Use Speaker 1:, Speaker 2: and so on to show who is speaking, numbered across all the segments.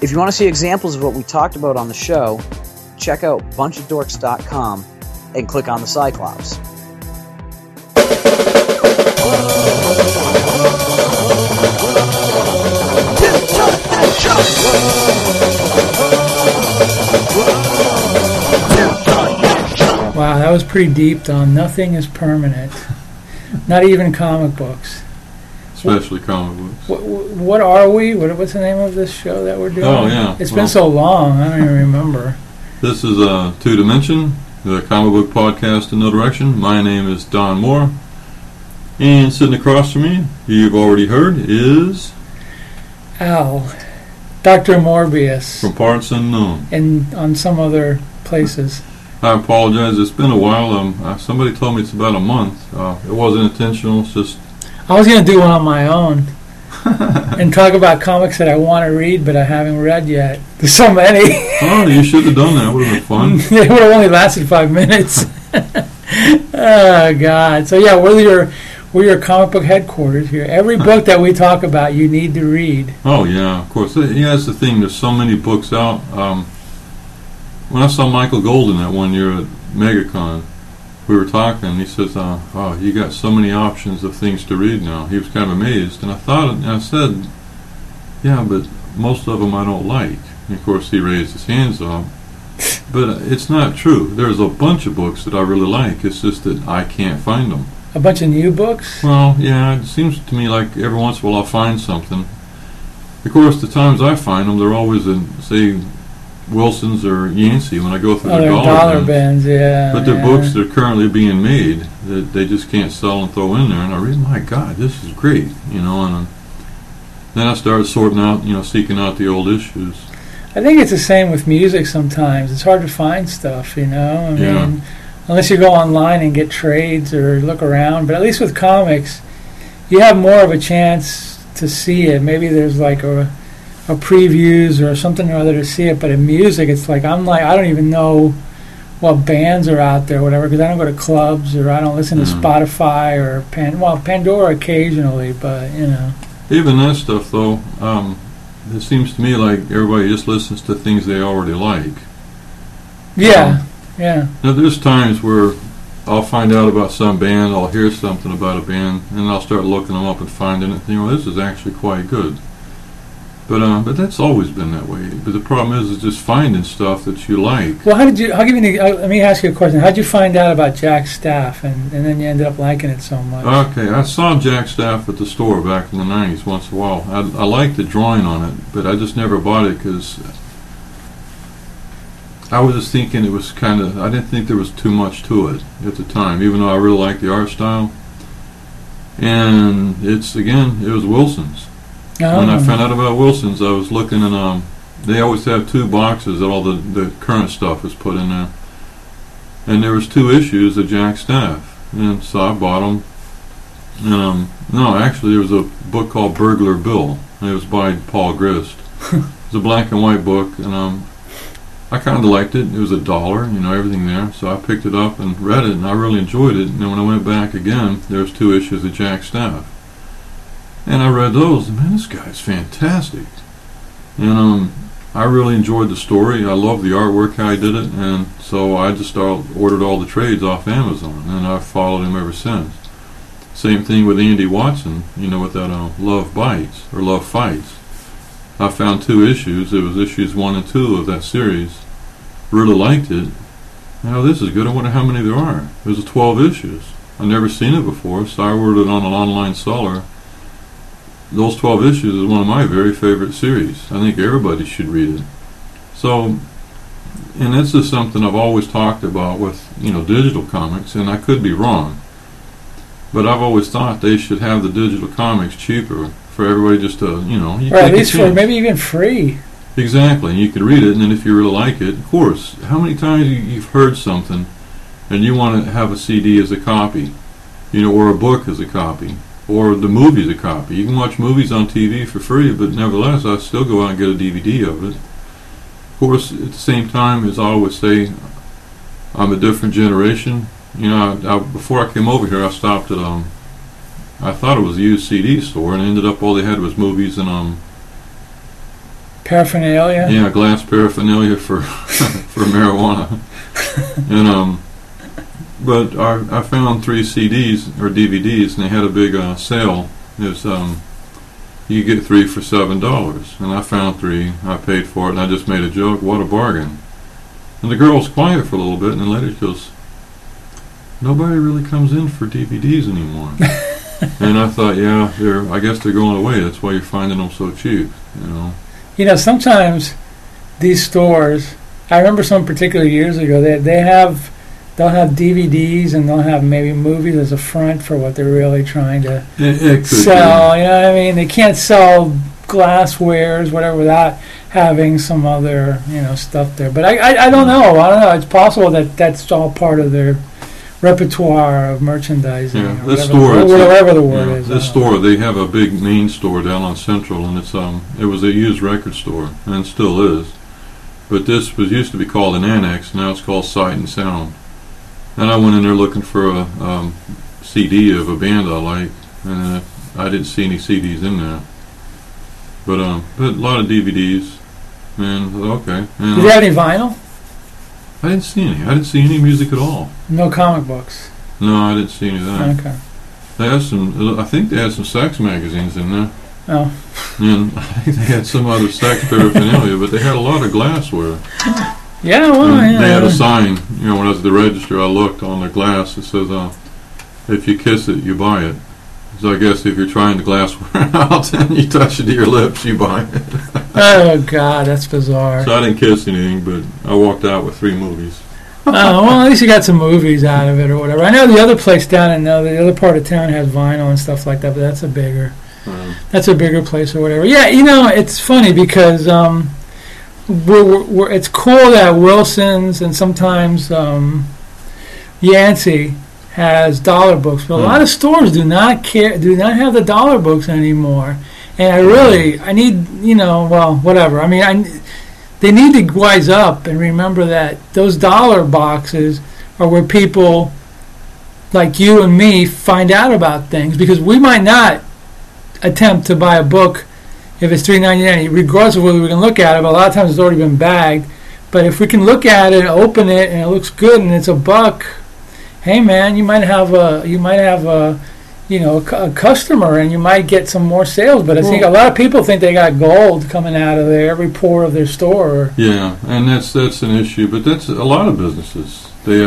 Speaker 1: If you want to see examples of what we talked about on the show, check out bunchofdorks.com and click on the Cyclops.
Speaker 2: Wow, that was pretty deep, Don. Nothing is permanent. Not even comic books.
Speaker 3: Especially comic books.
Speaker 2: What are we? What's the name of this show that we're doing?
Speaker 3: Oh, yeah.
Speaker 2: It's been so long, I don't even remember.
Speaker 3: This is Two Dimension, the comic book podcast in No Direction. My name is Don Moore. And sitting across from me, who you've already heard, is...
Speaker 2: Al. Dr. Morbius.
Speaker 3: From Parts Unknown.
Speaker 2: And on some other places.
Speaker 3: I apologize. It's been a while. Somebody told me it's about a month. It wasn't intentional. It's just...
Speaker 2: I was going to do one on my own and talk about comics that I want to read but I haven't read yet. There's so many.
Speaker 3: Oh, you should have done that. It would have been fun.
Speaker 2: It would have only lasted 5 minutes. Oh, God. So, yeah, we're your comic book headquarters here. Every book that we talk about, you need to read.
Speaker 3: Oh, yeah, of course. Yeah, that's the thing. There's so many books out. When I saw Michael Golden that one year at MegaCon, we were talking, he says, oh, you got so many options of things to read now. He was kind of amazed. And I said, yeah, but most of them I don't like. And of course, he raised his hands up. But it's not true. There's a bunch of books that I really like. It's just that I can't find them.
Speaker 2: A bunch of new books?
Speaker 3: Well, yeah, it seems to me like every once in a while I'll find something. Of course, the times I find them, they're always in, say, Wilson's or Yancey when I go through their
Speaker 2: dollar bins, yeah.
Speaker 3: But they're books that are currently being made that they just can't sell and throw in there. And I read, my God, this is great, and then I started sorting out, seeking out the old issues.
Speaker 2: I think it's the same with music sometimes. It's hard to find stuff, I mean, unless you go online and get trades or look around. But at least with comics, you have more of a chance to see it. Maybe there's like a previews or something or other to see it. But in music, it's like I don't even know what bands are out there or whatever, because I don't go to clubs or I don't listen to Spotify or Pandora occasionally, but
Speaker 3: Even that stuff, though, it seems to me like everybody just listens to things they already like.
Speaker 2: Yeah, yeah.
Speaker 3: Now, there's times where I'll find out about some band, I'll hear something about a band, and I'll start looking them up and finding it, this is actually quite good. But that's always been that way. But the problem is just finding stuff that you like.
Speaker 2: Well, let me ask you a question. How did you find out about Jack Staff, and then you ended up liking it so much?
Speaker 3: Okay, I saw Jack Staff at the store back in the 90s once in a while. I liked the drawing on it, but I just never bought it because I was just thinking it was I didn't think there was too much to it at the time, even though I really liked the art style. And it was Wilson's. When I found out about Wilson's, I was looking, and they always have 2 boxes that all the current stuff is put in there. And there was 2 issues of Jack Staff, and so I bought them. No, actually, there was a book called Burglar Bill, and it was by Paul Grist. It was a black and white book, and I kind of liked it. It was $1, everything there. So I picked it up and read it, and I really enjoyed it. And then when I went back again, there was 2 issues of Jack Staff. And I read those, and man, this guy's fantastic. And I really enjoyed the story. I love the artwork, how he did it, and so I just ordered all the trades off Amazon, and I've followed him ever since. Same thing with Andy Watson, with that Love Bites, or Love Fights. I found 2 issues. It was issues 1 and 2 of that series. Really liked it. This is good. I wonder how many there are. There's 12 issues. I've never seen it before, so I ordered it on an online seller. Those 12 issues is one of my very favorite series. I think everybody should read it. So, and this is something I've always talked about with, digital comics, and I could be wrong. But I've always thought they should have the digital comics cheaper for everybody just to,
Speaker 2: or at least for maybe even free.
Speaker 3: Exactly, and you can read it, and then if you really like it, of course, how many times you've heard something and you want to have a CD as a copy, or a book as a copy. Or the movie's a copy. You can watch movies on TV for free, but nevertheless, I still go out and get a DVD of it. Of course, at the same time, as I always say, I'm a different generation. Before I came over here, I stopped at I thought it was a used CD store, and ended up all they had was movies and
Speaker 2: Paraphernalia?
Speaker 3: Yeah, glass paraphernalia for for marijuana. And but I found 3 CDs or DVDs, and they had a big sale. It's you get 3 for $7, and I found 3. I paid for it, and I just made a joke. What a bargain! And the girl was quiet for a little bit, and then later she goes, "Nobody really comes in for DVDs anymore." And I thought, yeah, I guess they're going away. That's why you're finding them so cheap, you know.
Speaker 2: You know, sometimes these stores, I remember some particular years ago, they'll have DVDs and they'll have maybe movies as a front for what they're really trying to sell. You know what I mean? They can't sell glasswares, whatever, without having some other, stuff there. But I don't know. I don't know. It's possible that that's all part of their repertoire of merchandising.
Speaker 3: Yeah, this store,
Speaker 2: whatever the word is.
Speaker 3: This store, they have a big main store down on Central, and it was a used record store, and still is. But this used to be called an Annex, now it's called Sight and Sound. And I went in there looking for a CD of a band I like, and I didn't see any CDs in there. But a lot of DVDs, and okay. And
Speaker 2: did they have any vinyl?
Speaker 3: I didn't see any. I didn't see any music at all.
Speaker 2: No comic books?
Speaker 3: No, I didn't see any of that.
Speaker 2: Okay.
Speaker 3: They had some. I think they had some sex magazines in there.
Speaker 2: Oh.
Speaker 3: And I think they had some other sex paraphernalia, but they had a lot of glassware.
Speaker 2: Yeah, well,
Speaker 3: and they had a sign. When I was at the register, I looked on the glass. It says, "If you kiss it, you buy it." So I guess if you're trying the glassware out and you touch it to your lips, you buy it.
Speaker 2: Oh, God, that's bizarre.
Speaker 3: So I didn't kiss anything, but I walked out with 3 movies.
Speaker 2: Oh, well, at least you got some movies out of it or whatever. I know the other place down in the other part of town has vinyl and stuff like that, but that's a bigger place or whatever. Yeah, it's funny because it's cool that Wilson's and sometimes Yancey has dollar books, but a lot of stores do not have the dollar books anymore. And I need, whatever. I mean, they need to wise up and remember that those dollar boxes are where people like you and me find out about things, because we might not attempt to buy a book if it's $3.99, regardless of whether we can look at it. But a lot of times it's already been bagged. But if we can look at it, open it, and it looks good, and it's $1, hey man, you might have a customer, and you might get some more sales. But I think a lot of people think they got gold coming out of every pore of their store.
Speaker 3: Yeah, and that's an issue. But that's a lot of businesses. They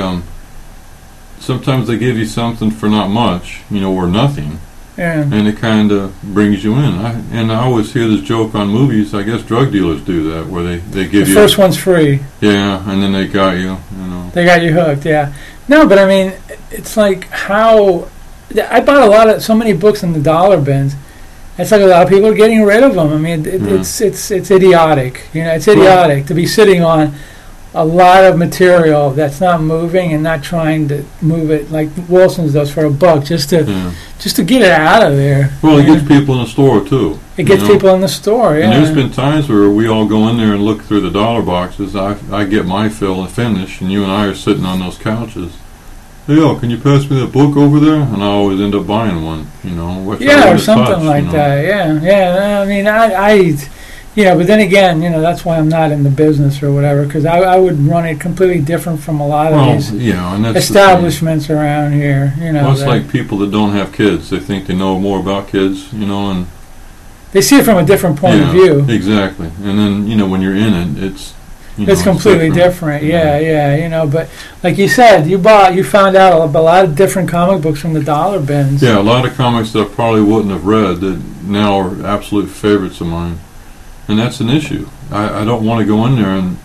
Speaker 3: sometimes they give you something for not much, or nothing.
Speaker 2: Yeah.
Speaker 3: And it kind of brings you in. I always hear this joke on movies. I guess drug dealers do that, where they give
Speaker 2: the
Speaker 3: you...
Speaker 2: The first one's free.
Speaker 3: Yeah, and then they got you,
Speaker 2: They got you hooked, yeah. No, but I mean, it's like how... I bought so many books in the dollar bins. It's like a lot of people are getting rid of them. I mean, it's idiotic. It's idiotic to be sitting on a lot of material that's not moving and not trying to move it like Wilson's does for $1 just to get it out of there.
Speaker 3: Well, it gets people in the store too.
Speaker 2: It gets people in the store, yeah.
Speaker 3: And there's been times where we all go in there and look through the dollar boxes. I get my fill and finish, and you and I are sitting on those couches. Hey, can you pass me that book over there? And I always end up buying one,
Speaker 2: or something like that. Yeah. I mean, but then again, that's why I'm not in the business or whatever, because I would run it completely different from a lot of these
Speaker 3: and that's
Speaker 2: establishments around here.
Speaker 3: Well, it's like people that don't have kids. They think they know more about kids, and
Speaker 2: they see it from a different point of view.
Speaker 3: Exactly. And then, when you're in it,
Speaker 2: it's completely different. Yeah. But like you said, you found out a lot of different comic books from the dollar bins.
Speaker 3: Yeah, a lot of comics that I probably wouldn't have read that now are absolute favorites of mine. And that's an issue. I don't want to go in there and,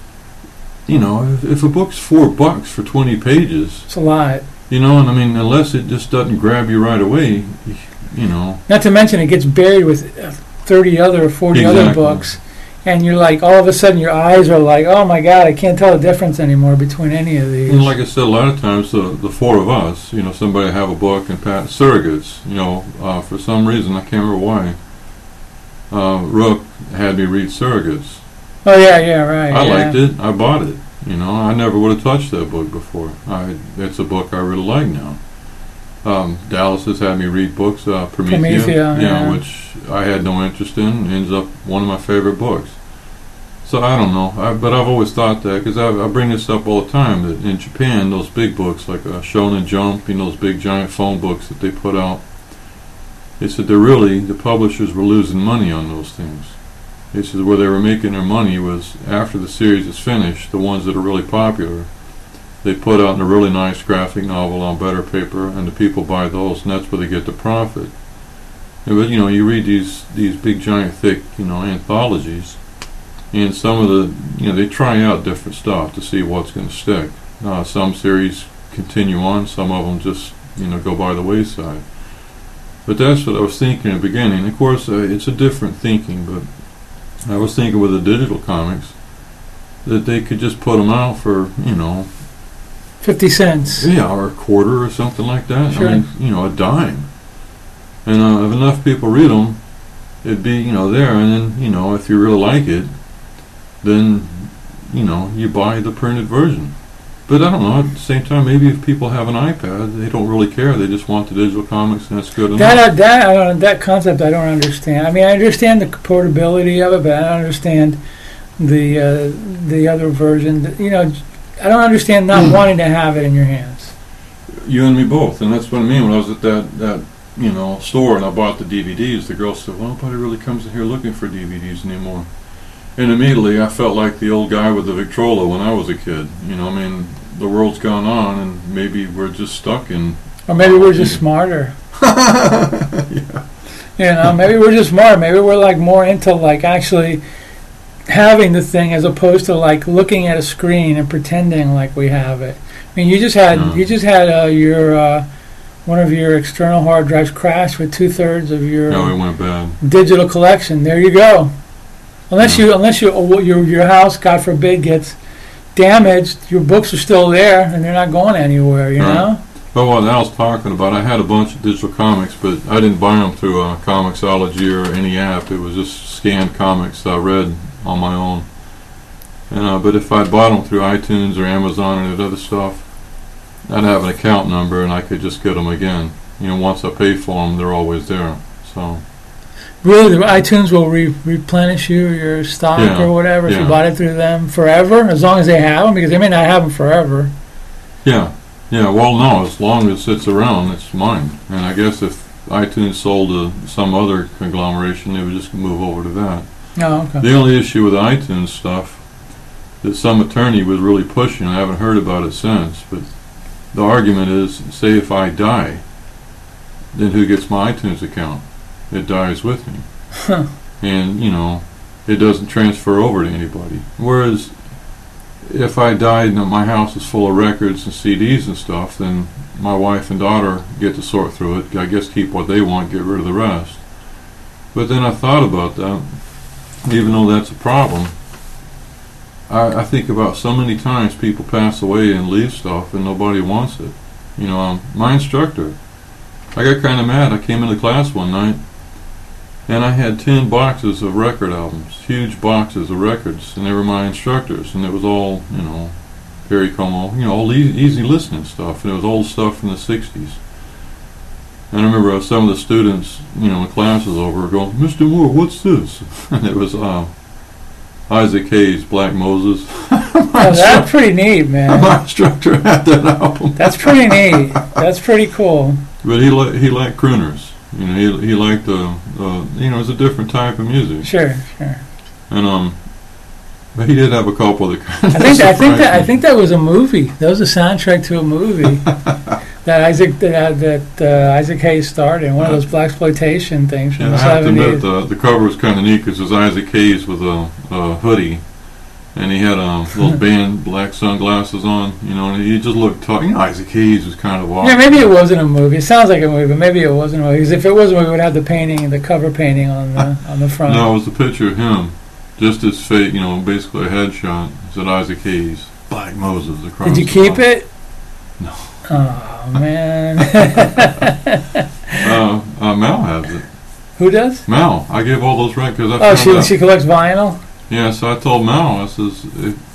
Speaker 3: if a book's $4 for 20 pages,
Speaker 2: it's a lot.
Speaker 3: And I mean, unless it just doesn't grab you right away,
Speaker 2: Not to mention it gets buried with 30 other or 40 other books, and you're like, all of a sudden your eyes are like, oh my God, I can't tell the difference anymore between any of these.
Speaker 3: And like I said, a lot of times the 4 of us, somebody have a book and surrogates, for some reason, I can't remember why. Rook had me read Surrogates.
Speaker 2: Oh yeah, right.
Speaker 3: I liked it. I bought it. I never would have touched that book before. It's a book I really like now. Dallas has had me read books, Promethea,
Speaker 2: yeah,
Speaker 3: which I had no interest in. Ends up one of my favorite books. So I don't know, but I've always thought that, because I bring this up all the time, that in Japan, those big books like Shonen Jump, those big giant phone books that they put out, they said the publishers were losing money on those things. They said where they were making their money was after the series is finished, the ones that are really popular, they put out in a really nice graphic novel on better paper, and the people buy those, and that's where they get the profit. But you read these big giant thick anthologies, and some of the they try out different stuff to see what's going to stick. Some series continue on, some of them just go by the wayside. But that's what I was thinking in the beginning. Of course, it's a different thinking, but I was thinking with the digital comics that they could just put them out for
Speaker 2: 50 cents.
Speaker 3: Yeah, or a quarter or something like that.
Speaker 2: Sure.
Speaker 3: I mean, a dime. And if enough people read them, it'd be, there. And then, if you really like it, then, you buy the printed version. But I don't know, at the same time, maybe if people have an iPad, they don't really care. They just want the digital comics, and that's good enough.
Speaker 2: That concept I don't understand. I mean, I understand the portability of it, but I don't understand the other version. I don't understand not wanting to have it in your hands.
Speaker 3: You and me both, and that's what I mean. When I was at that store and I bought the DVDs, the girl said, well, nobody really comes in here looking for DVDs anymore. And immediately I felt like the old guy with the Victrola when I was a kid. The world's gone on, and maybe we're just stuck in...
Speaker 2: Or maybe we're just smarter.
Speaker 3: Yeah.
Speaker 2: Maybe we're just smarter. Maybe we're more into actually having the thing as opposed to looking at a screen and pretending like we have it. I mean, you just had your one of your external hard drives crash with 2/3 of your
Speaker 3: it went bad.
Speaker 2: Digital collection. There you go. Unless your house, God forbid, gets damaged, your books are still there and they're not going anywhere. You know.
Speaker 3: But what I was talking about, I had a bunch of digital comics, but I didn't buy them through Comixology or any app. It was just scanned comics I read on my own. And but if I bought them through iTunes or Amazon or that other stuff, I'd have an account number and I could just get them again. Once I pay for them, they're always there. So.
Speaker 2: Really, the iTunes will replenish your stock or whatever if you bought it through them forever, as long as they have them, because they may not have them forever.
Speaker 3: Yeah. Well, no, as long as it's around, it's mine. And I guess if iTunes sold to some other conglomeration, they would just move over to that.
Speaker 2: Oh, okay.
Speaker 3: The only issue with the iTunes stuff that some attorney was really pushing, I haven't heard about it since, but the argument is, say if I die, then who gets my iTunes account? It dies with me.
Speaker 2: Huh.
Speaker 3: And, it doesn't transfer over to anybody. Whereas, if I died and my house is full of records and CDs and stuff, then my wife and daughter get to sort through it. I guess keep what they want, get rid of the rest. But then I thought about that. Even though that's a problem, I think about so many times people pass away and leave stuff and nobody wants it. My instructor, I got kind of mad. I came into class one night and I had 10 boxes of record albums, huge boxes of records, and they were my instructors, and it was all, Perry Como, all easy listening stuff, and it was old stuff from the 60s. And I remember some of the students, when class was over, going, Mr. Moore, what's this? And it was Isaac Hayes' Black Moses.
Speaker 2: That's pretty neat, man.
Speaker 3: My instructor had that album.
Speaker 2: That's pretty neat. That's pretty cool.
Speaker 3: But he liked crooners. He liked it was a different type of music.
Speaker 2: Sure.
Speaker 3: And but he did have a couple that kind of
Speaker 2: I think that was a movie. That was a soundtrack to a movie that Isaac Hayes starred in, one of those blaxploitation things from the 70s.
Speaker 3: I have to admit, the cover was kind of neat because it was Isaac Hayes with a hoodie, and he had those band black sunglasses on, and he just looked tough. Isaac Hayes was kind of awesome.
Speaker 2: Yeah, maybe it wasn't a movie. It sounds like a movie, but maybe it wasn't a movie. Because if it was a movie, it would have the painting, the cover painting on the front.
Speaker 3: No, it was a picture of him, just his face, basically a headshot. It said Isaac Hayes, Black Moses across.
Speaker 2: Did you keep it?
Speaker 3: No.
Speaker 2: Oh man.
Speaker 3: Mel has it.
Speaker 2: Who does?
Speaker 3: Mel. I gave all those records.
Speaker 2: She collects vinyl.
Speaker 3: Yeah, so I told Mel, I says,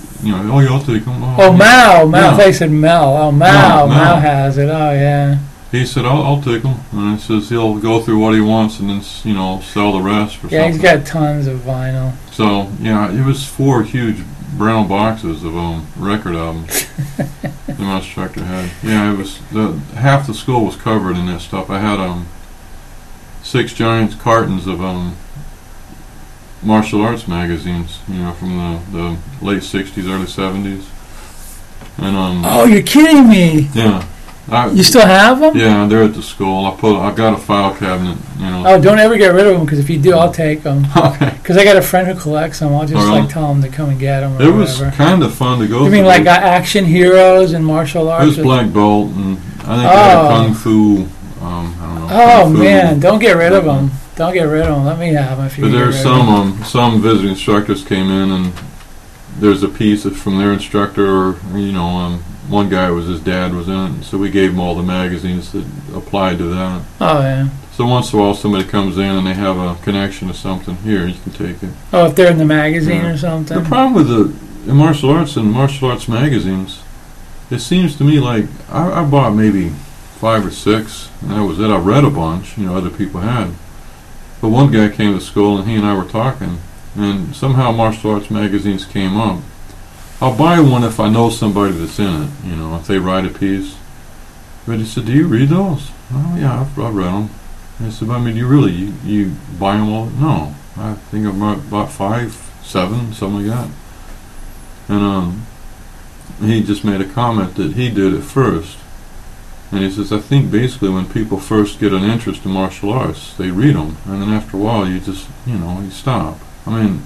Speaker 3: you'll take them.
Speaker 2: Mel. I thought you said Mel. Oh, Mel has it. Oh, yeah.
Speaker 3: He he said, I'll take them. And he says he'll go through what he wants and then, sell the rest for
Speaker 2: Yeah,
Speaker 3: something.
Speaker 2: he's got tons of vinyl.
Speaker 3: So, yeah, it was 4 huge brown boxes of record albums the Mouse Tractor had. Yeah, it was, half the school was covered in that stuff. I had 6 giant cartons of martial arts magazines, from the late 60s, early 70s. And
Speaker 2: oh, you're kidding me!
Speaker 3: Yeah.
Speaker 2: You still have them?
Speaker 3: Yeah, they're at the school. I got a file cabinet.
Speaker 2: Oh, don't ever get rid of them, because if you do, I'll take them.
Speaker 3: Okay.
Speaker 2: Because I got a friend who collects them. I'll just tell him to come and get them.
Speaker 3: It was kind of fun to go.
Speaker 2: You mean like action heroes and martial arts?
Speaker 3: It was Black Belt, and I think I had Kung Fu. I don't know.
Speaker 2: Oh man, don't get rid of them. Don't get rid of them. Let me have them if you.
Speaker 3: But there's some visiting instructors came in, and there's a piece that's from their instructor, or one guy his dad was in it, so we gave him all the magazines that applied to that.
Speaker 2: Oh yeah.
Speaker 3: So once in a while somebody comes in and they have a connection to something, here, you can take it.
Speaker 2: Oh, if they're in the magazine or something?
Speaker 3: The problem with the martial arts and martial arts magazines, it seems to me like I bought maybe 5 or 6, and that was it. I read a bunch, other people had. But one guy came to school and he and I were talking, and somehow martial arts magazines came up. I'll buy one if I know somebody that's in it, if they write a piece. But he said, do you read those? Oh, yeah, I've read them. I said, do you really, you buy them all? No, I think I've bought 5, 7, something like that. And he just made a comment that he did it first. And he says, I think basically when people first get an interest in martial arts, they read them. And then after a while, you just, you stop. I mean,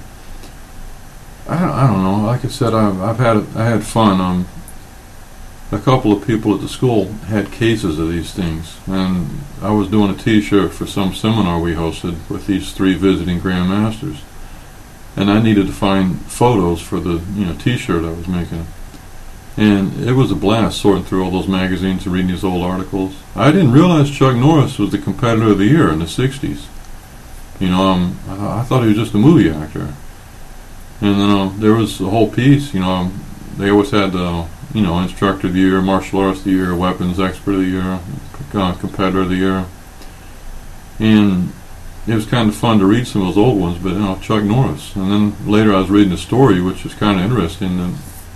Speaker 3: I don't know. Like I said, I had fun. A couple of people at the school had cases of these things, and I was doing a T-shirt for some seminar we hosted with these 3 visiting grandmasters, and I needed to find photos for the T-shirt I was making, and it was a blast sorting through all those magazines and reading these old articles. I didn't realize Chuck Norris was the competitor of the year in the '60s. I thought he was just a movie actor. And then there was a whole piece, they always had the, instructor of the year, martial arts of the year, weapons expert of the year, competitor of the year. And it was kind of fun to read some of those old ones, but, Chuck Norris. And then later I was reading a story, which was kind of interesting, that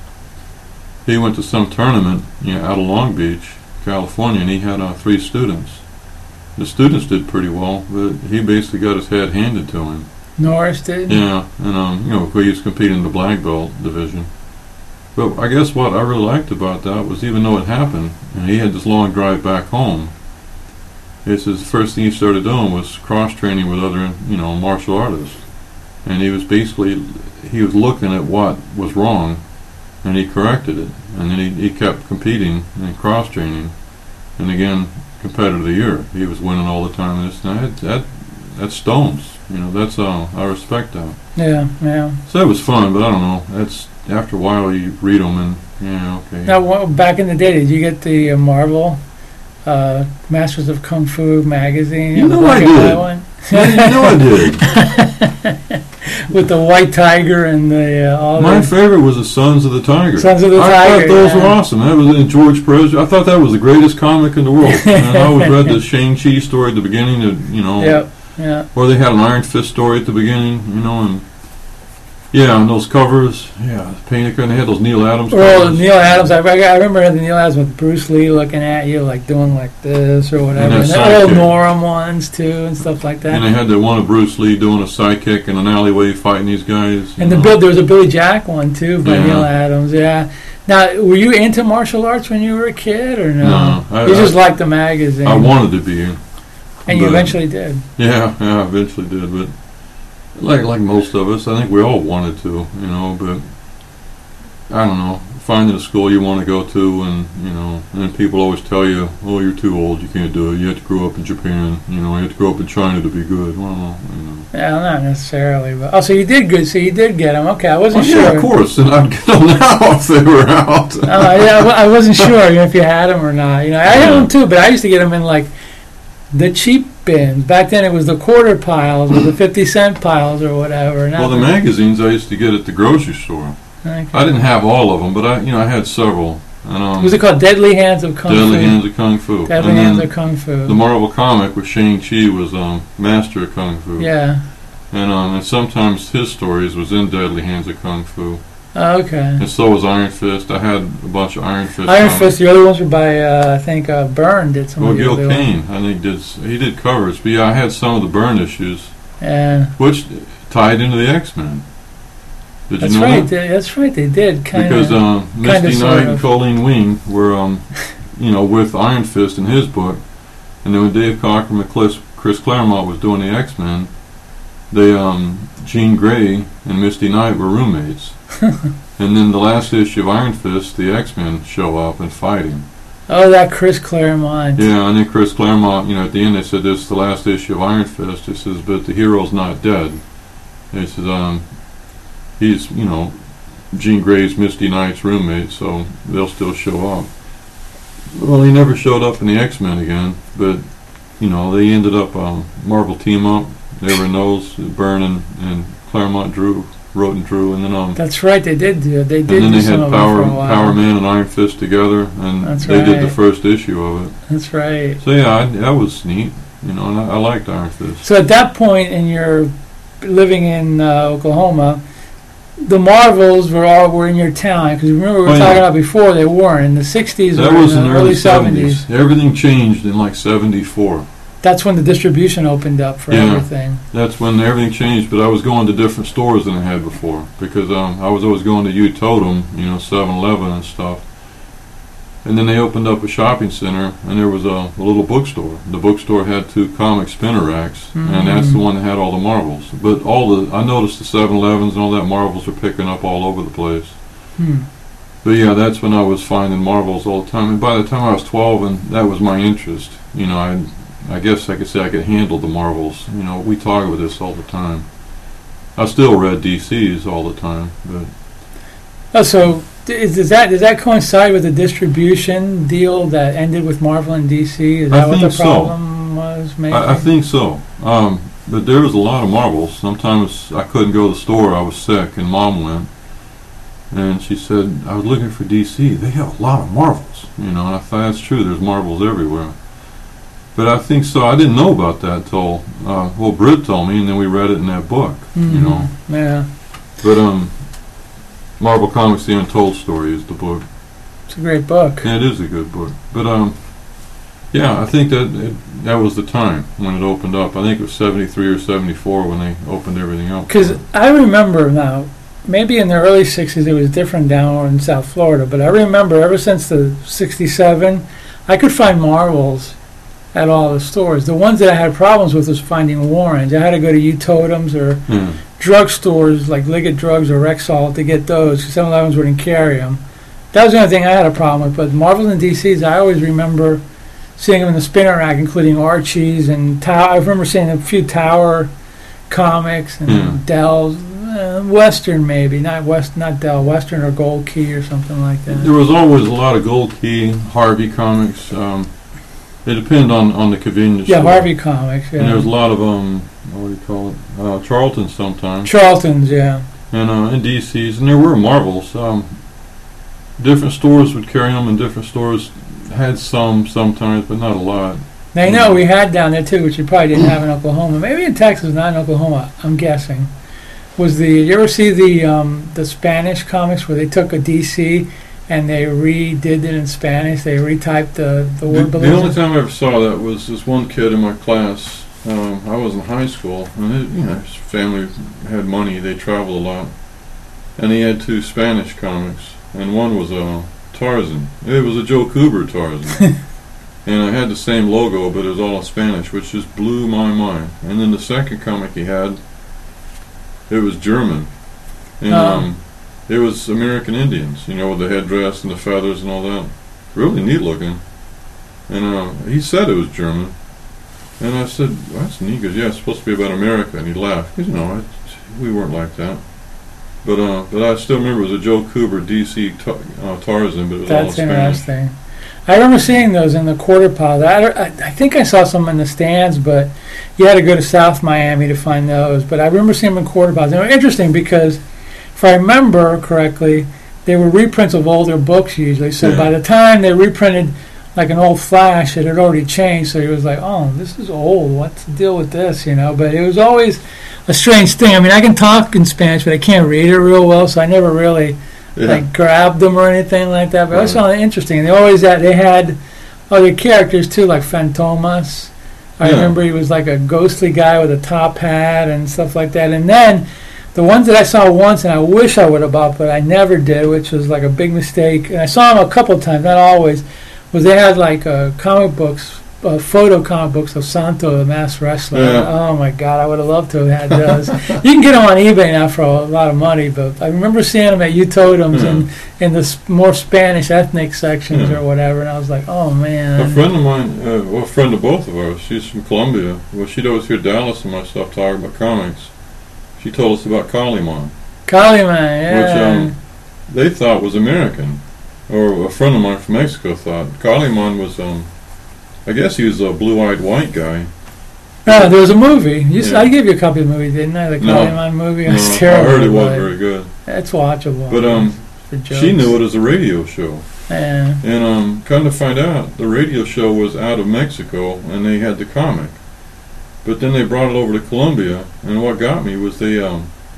Speaker 3: he went to some tournament, out of Long Beach, California, and he had 3 students. The students did pretty well, but he basically got his head handed to him.
Speaker 2: Norris did?
Speaker 3: Yeah, and he was competing in the black belt division. But I guess what I really liked about that was, even though it happened, and he had this long drive back home, the first thing he started doing was cross-training with other, martial artists. And he was looking at what was wrong, and he corrected it. And then he kept competing and cross-training. And again, competitor of the year. He was winning all the time. And that's stones. That's I respect that.
Speaker 2: Yeah, yeah.
Speaker 3: So it was fun, but I don't know. That's after a while you read them and okay.
Speaker 2: Now, back in the day, did you get the Marvel Masters of Kung Fu magazine?
Speaker 3: I did. I did.
Speaker 2: With the white tiger and the all.
Speaker 3: My favorite was the Sons of the Tiger.
Speaker 2: Sons of the Tiger.
Speaker 3: I thought those were awesome. That was in George Perez. I thought that was the greatest comic in the world. And I always read the Shang-Chi story at the beginning.
Speaker 2: Yep. Yeah.
Speaker 3: Or they had an Iron Fist story at the beginning, and and those covers, painted, and they had those Neil Adams covers.
Speaker 2: Well, Neil Adams, I remember the Neil Adams with Bruce Lee looking at you, like doing like this or whatever. And the old Norm ones too, and stuff like that.
Speaker 3: And they had the one of Bruce Lee doing a sidekick in an alleyway fighting these guys.
Speaker 2: And there was a Billy Jack one too by Neil Adams. Yeah. Now, were you into martial arts when you were a kid, or no?
Speaker 3: No,
Speaker 2: you just liked the magazine.
Speaker 3: I wanted to be.
Speaker 2: And you eventually did.
Speaker 3: Yeah, I eventually did. But like most of us, I think we all wanted to, but I don't know. Finding a school you want to go to, and then people always tell you, oh, you're too old, you can't do it. You have to grow up in Japan. You have to grow up in China to be good. Well,
Speaker 2: Yeah, not necessarily. But so you did good. So you did get them. Okay, I wasn't sure.
Speaker 3: Yeah, of course. And I'd get them now if they were out.
Speaker 2: I wasn't sure if you had them or not. I had them too, but I used to get them in like the cheap bins. Back then it was the quarter piles or the 50-cent piles or whatever.
Speaker 3: Well, the magazines I used to get at the grocery store.
Speaker 2: Okay.
Speaker 3: I didn't have all of them, but I had several. And,
Speaker 2: was it called Deadly Hands of Kung Fu?
Speaker 3: Deadly Hands of Kung Fu.
Speaker 2: Deadly Hands of Kung Fu.
Speaker 3: The Marvel comic with Shang-Chi was Master of Kung Fu.
Speaker 2: Yeah.
Speaker 3: And sometimes his stories was in Deadly Hands of Kung Fu.
Speaker 2: Oh, okay.
Speaker 3: And so was Iron Fist. I had a bunch of Iron Fist.
Speaker 2: Iron Fist. The other ones were by I think Byrne did some.
Speaker 3: Well, Gil Kane, I think he did covers. But yeah, I had some of the Byrne issues.
Speaker 2: Yeah.
Speaker 3: Which tied into the X-Men. Did you know that?
Speaker 2: That's right. They did
Speaker 3: because Misty Knight and Colleen Wing were with Iron Fist in his book, and then when Dave Cockrum and Chris Claremont was doing the X-Men, they Jean Grey and Misty Knight were roommates. And then the last issue of Iron Fist, the X-Men show up and fight him.
Speaker 2: Oh, that Chris Claremont.
Speaker 3: Yeah, and then Chris Claremont, at the end they said this is the last issue of Iron Fist. He says, but the hero's not dead. He says, he's, Jean Grey's Misty Knight's roommate, so they'll still show up. Well, he never showed up in the X-Men again, but, they ended up Marvel Team Up. They were those, Byrne and Claremont wrote and drew, and then
Speaker 2: that's right, they did. They did.
Speaker 3: And then they had Power Man and Iron Fist together, and they did the first issue of it.
Speaker 2: That's right.
Speaker 3: So yeah, that was neat, and I liked Iron Fist.
Speaker 2: So at that point in your living in Oklahoma, the Marvels were in your town, because remember we were talking about before they weren't in the 60s or in the early 70s.
Speaker 3: Everything changed in like 74.
Speaker 2: That's when the distribution opened up for everything.
Speaker 3: That's when everything changed, but I was going to different stores than I had before, because I was always going to U-Totem, 7-Eleven and stuff. And then they opened up a shopping center, and there was a little bookstore. The bookstore had 2 comic spinner racks, and that's the one that had all the Marvels. But I noticed the 7-Elevens and all that Marvels were picking up all over the place. But yeah, that's when I was finding Marvels all the time. And by the time I was 12, and that was my interest, I guess I could say I could handle the Marvels. We talk about this all the time. I still read DCs all the time, but.
Speaker 2: So does that coincide with the distribution deal that ended with Marvel and DC? Is that what the problem was? Maybe?
Speaker 3: I think so. But there was a lot of Marvels. Sometimes I couldn't go to the store. I was sick, and Mom went, and she said I was looking for DC. They have a lot of Marvels, And I thought that's true. There's Marvels everywhere. But I think so. I didn't know about that until Britt told me, and then we read it in that book.
Speaker 2: Yeah.
Speaker 3: But Marvel Comics: The Untold Story is the book.
Speaker 2: It's a great book.
Speaker 3: Yeah, it is a good book. But yeah, I think that was the time when it opened up. I think it was 73 or 74 when they opened everything up.
Speaker 2: Because I remember now, maybe in the early 60s it was different down in South Florida, but I remember ever since the 67, I could find Marvels at all the stores. The ones that I had problems with was finding Warrens. I had to go to U-Totems or drugstores like Liggett Drugs or Rexall to get those, because some of the ones wouldn't carry them. That was the only thing I had a problem with. But Marvel and DCs, I always remember seeing them in the spinner rack, including Archie's and I remember seeing a few Tower comics and Dell's, Western maybe, not Dell, Western or Gold Key or something like that.
Speaker 3: There was always a lot of Gold Key, Harvey comics. It depended on the convenience store.
Speaker 2: Harvey Comics, yeah.
Speaker 3: And there was a lot of, what do you call it, Charlton's sometimes.
Speaker 2: Charlton's, yeah.
Speaker 3: And DC's, and there were Marvels. Different stores would carry them, and different stores had some sometimes, but not a lot.
Speaker 2: Now, you know, we had down there, too, which you probably didn't have in Oklahoma. Maybe in Texas, not in Oklahoma, I'm guessing. You ever see the Spanish comics where they took a DC and they redid it in Spanish? They retyped the word.
Speaker 3: The only time I ever saw that was this one kid in my class. I was in high school, and his family had money. They traveled a lot, and he had 2 Spanish comics, and one was Tarzan. It was a Joe Kubert Tarzan, and I had the same logo, but it was all in Spanish, which just blew my mind. And then the second comic he had, it was German, and it was American Indians, with the headdress and the feathers and all that. Really neat looking. And he said it was German. And I said, well, that's neat. He goes, yeah, it's supposed to be about America. And he laughed. He said, no, we weren't like that. But I still remember it was a Joe Kubert DC Tarzan, but it was all in Spanish.
Speaker 2: That's interesting. I remember seeing those in the quarter pile. I think I saw some in the stands, but you had to go to South Miami to find those. But I remember seeing them in quarter piles. They were interesting because, if I remember correctly, they were reprints of older books usually. So
Speaker 3: Yeah.
Speaker 2: by the time they reprinted like an old Flash, it had already changed. So he was like, "Oh, this is old. What's the deal with this?" You know. But it was always a strange thing. I mean, I can talk in Spanish, but I can't read it real well, so I never really like grabbed them or anything like that. But I always found it interesting. And they had other characters too, like Fantomas. I remember he was like a ghostly guy with a top hat and stuff like that. And then the ones that I saw once, and I wish I would have bought, but I never did, which was like a big mistake. And I saw them a couple times, not always. Was they had like comic books, photo comic books of Santo, the masked wrestler.
Speaker 3: Yeah.
Speaker 2: Oh my God, I would have loved to have had those. You can get them on eBay now for a lot of money, but I remember seeing them at U-Totems in the more Spanish ethnic sections or whatever, and I was like, oh man.
Speaker 3: A friend of mine, a friend of both of ours, she's from Colombia. Well, she'd always hear Dallas and myself talking about comics. She told us about Kaliman.
Speaker 2: Kaliman, yeah.
Speaker 3: Which they thought was American. Or a friend of mine from Mexico thought. Kaliman was, I guess he was a blue-eyed white guy.
Speaker 2: Yeah, there was a movie. I gave you a copy of the movie, didn't I? The Kaliman movie? It was terrible.
Speaker 3: I heard it wasn't very good.
Speaker 2: It's watchable.
Speaker 3: But she knew it as a radio show.
Speaker 2: Yeah.
Speaker 3: And come to find out, the radio show was out of Mexico, and they had the comic. But then they brought it over to Colombia, and what got me was they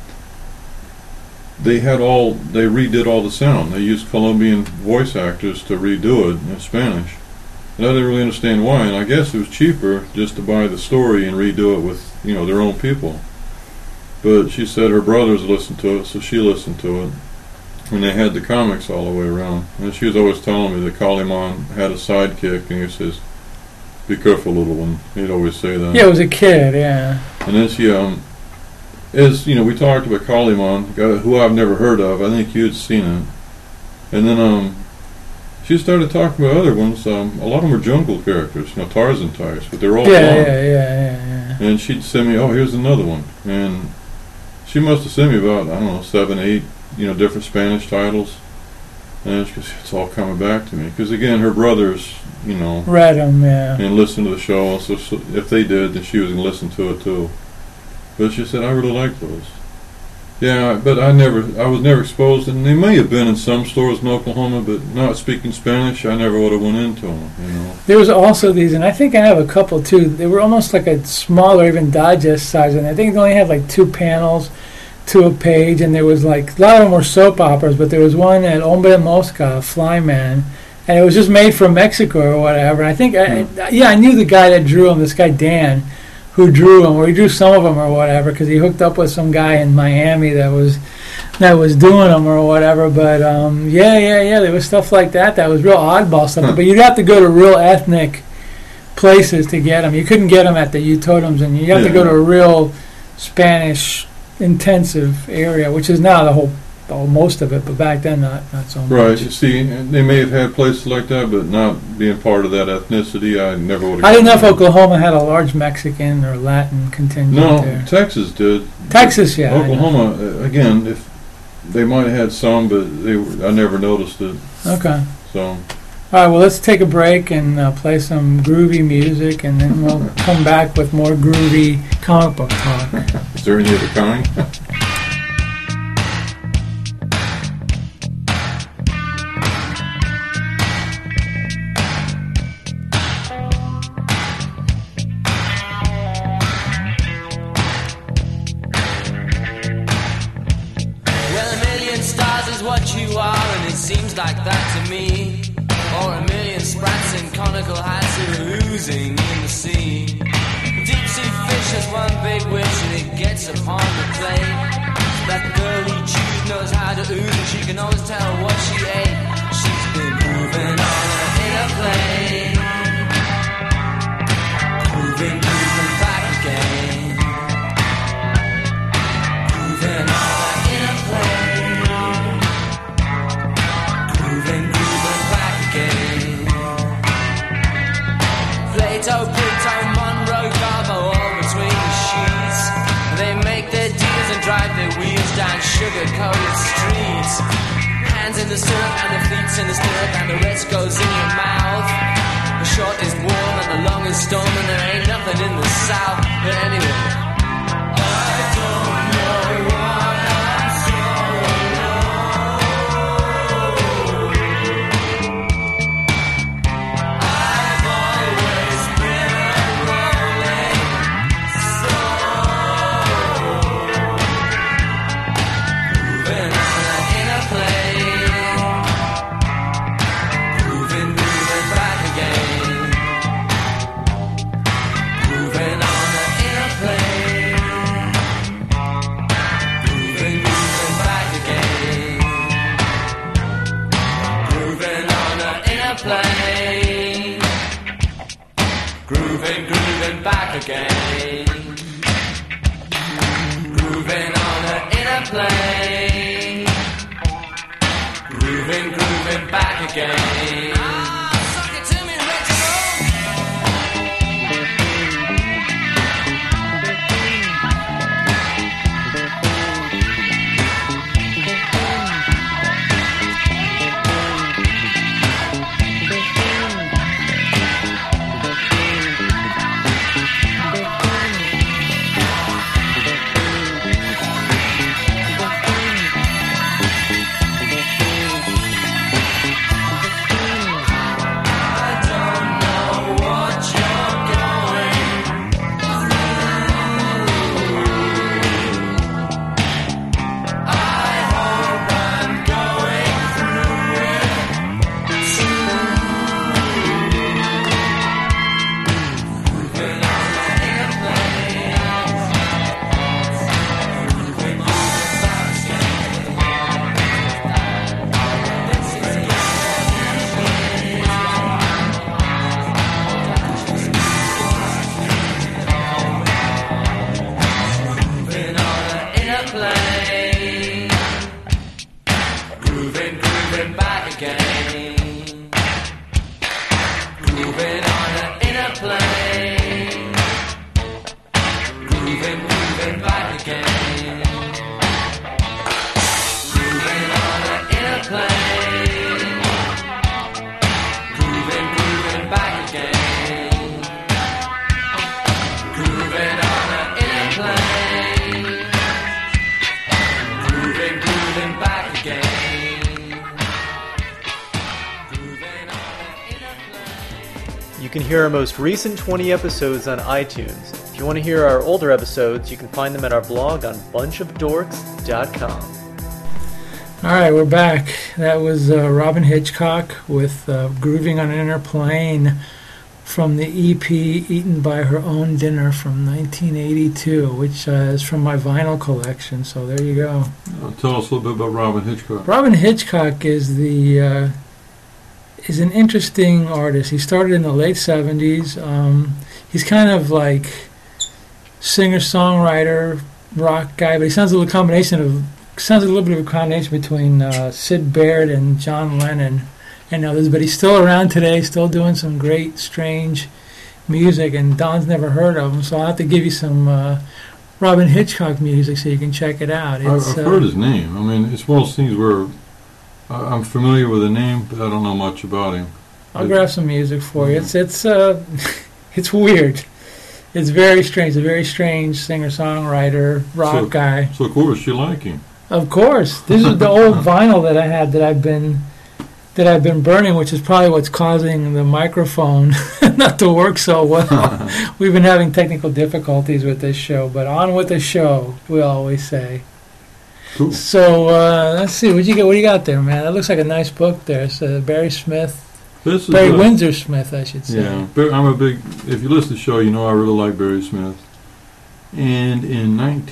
Speaker 3: redid all the sound. They used Colombian voice actors to redo it in Spanish. And I didn't really understand why, and I guess it was cheaper just to buy the story and redo it with, their own people. But she said her brothers listened to it, so she listened to it. And they had the comics all the way around. And she was always telling me that Kaliman had a sidekick, and he says, "Be careful, little one." He'd always say that.
Speaker 2: Yeah, it was a kid, yeah.
Speaker 3: And then she, we talked about Kaliman, who I've never heard of. I think you'd seen it. And then she started talking about other ones. A lot of them were jungle characters, Tarzan types, but they're all blonde.
Speaker 2: Yeah.
Speaker 3: And she'd send me, here's another one. And she must have sent me about, 7, 8, different Spanish titles. And it's all coming back to me. Because, again, her brothers,
Speaker 2: read them, yeah.
Speaker 3: And listened to the show. So if they did, then she was going to listen to it, too. But she said, I really like those. Yeah, but I was never exposed, and they may have been in some stores in Oklahoma, but not speaking Spanish, I never would have went into them,
Speaker 2: There was also these, and I think I have a couple too. They were almost like a smaller, even digest size, and I think they only had like 2 panels to a page, and there was like, a lot of them were soap operas, but there was one at Hombre Mosca, Flyman, and it was just made from Mexico or whatever. And I think, I knew the guy that drew them, this guy Dan, who drew them, or he drew some of them or whatever, because he hooked up with some guy in Miami that was doing them or whatever. But there was stuff like that was real oddball stuff. But you'd have to go to real ethnic places to get them. You couldn't get them at the U-Totems, and you have to go to a real Spanish intensive area, which is now most of it, but back then not so much.
Speaker 3: Right. You see, they may have had places like that, but not being part of that ethnicity, I never would have.
Speaker 2: I didn't know if Oklahoma had a large Mexican or Latin contingent there.
Speaker 3: No, Texas did.
Speaker 2: Texas, yeah.
Speaker 3: Oklahoma, again, if they might have had some, but I never noticed it.
Speaker 2: Okay.
Speaker 3: So.
Speaker 2: All right, well, let's take a break and play some groovy music, and then we'll come back with more groovy comic book talk.
Speaker 3: Is there any other kind?
Speaker 4: Like that to me, or a million sprats in conical hats who are losing in the sea. Deep sea fish has one big wish and it gets upon the plate. That girly tube knows how to ooze and she can always tell what she ate. She's been moving on her inner plane, moving back again, moving on her inner plane. Plato, Pluto, Monroe, Garbo, all between the sheets. They make their deals and drive their wheels down sugar-coated streets. Hands in the syrup and the feet's in the stirrup and the rest goes in your mouth. The short is warm and the long is storm and there ain't nothing in the south. But anyway, I don't know why I'm so alone. back again. Grooving on an inner plane. Grooving back again. Suck it to me,
Speaker 5: You can hear our most recent 20 episodes on iTunes. If you want to hear our older episodes, you can find them at our blog on bunchofdorks.com.
Speaker 2: All right, we're back. That was Robyn Hitchcock with Grooving on an Inner Plane from the EP Eaten by Her Own Dinner from 1982, which is from my vinyl collection. So there you go.
Speaker 3: Tell us a little bit about Robyn Hitchcock.
Speaker 2: Robyn Hitchcock is is an interesting artist. He started in the late 70s. He's kind of like singer-songwriter, rock guy, but he sounds a little bit of a combination between Syd Barrett and John Lennon and others, but he's still around today, still doing some great, strange music, and Don's never heard of him, so I'll have to give you some Robyn Hitchcock music so you can check it out.
Speaker 3: I've heard his name. I mean, it's one of those things where I'm familiar with the name, but I don't know much about him.
Speaker 2: I'll grab some music for you. It's weird. It's very strange. A very strange singer-songwriter, rock guy.
Speaker 3: So, of course, you like him.
Speaker 2: Of course. This is the old vinyl that I had that I've been burning, which is probably what's causing the microphone not to work so well. We've been having technical difficulties with this show, but on with the show, we always say.
Speaker 3: Cool.
Speaker 2: So let's see, what do you got there, man? That looks like a nice book there. It's Barry Windsor Smith, I should say.
Speaker 3: Yeah, if you listen to the show, you know I really like Barry Smith. And in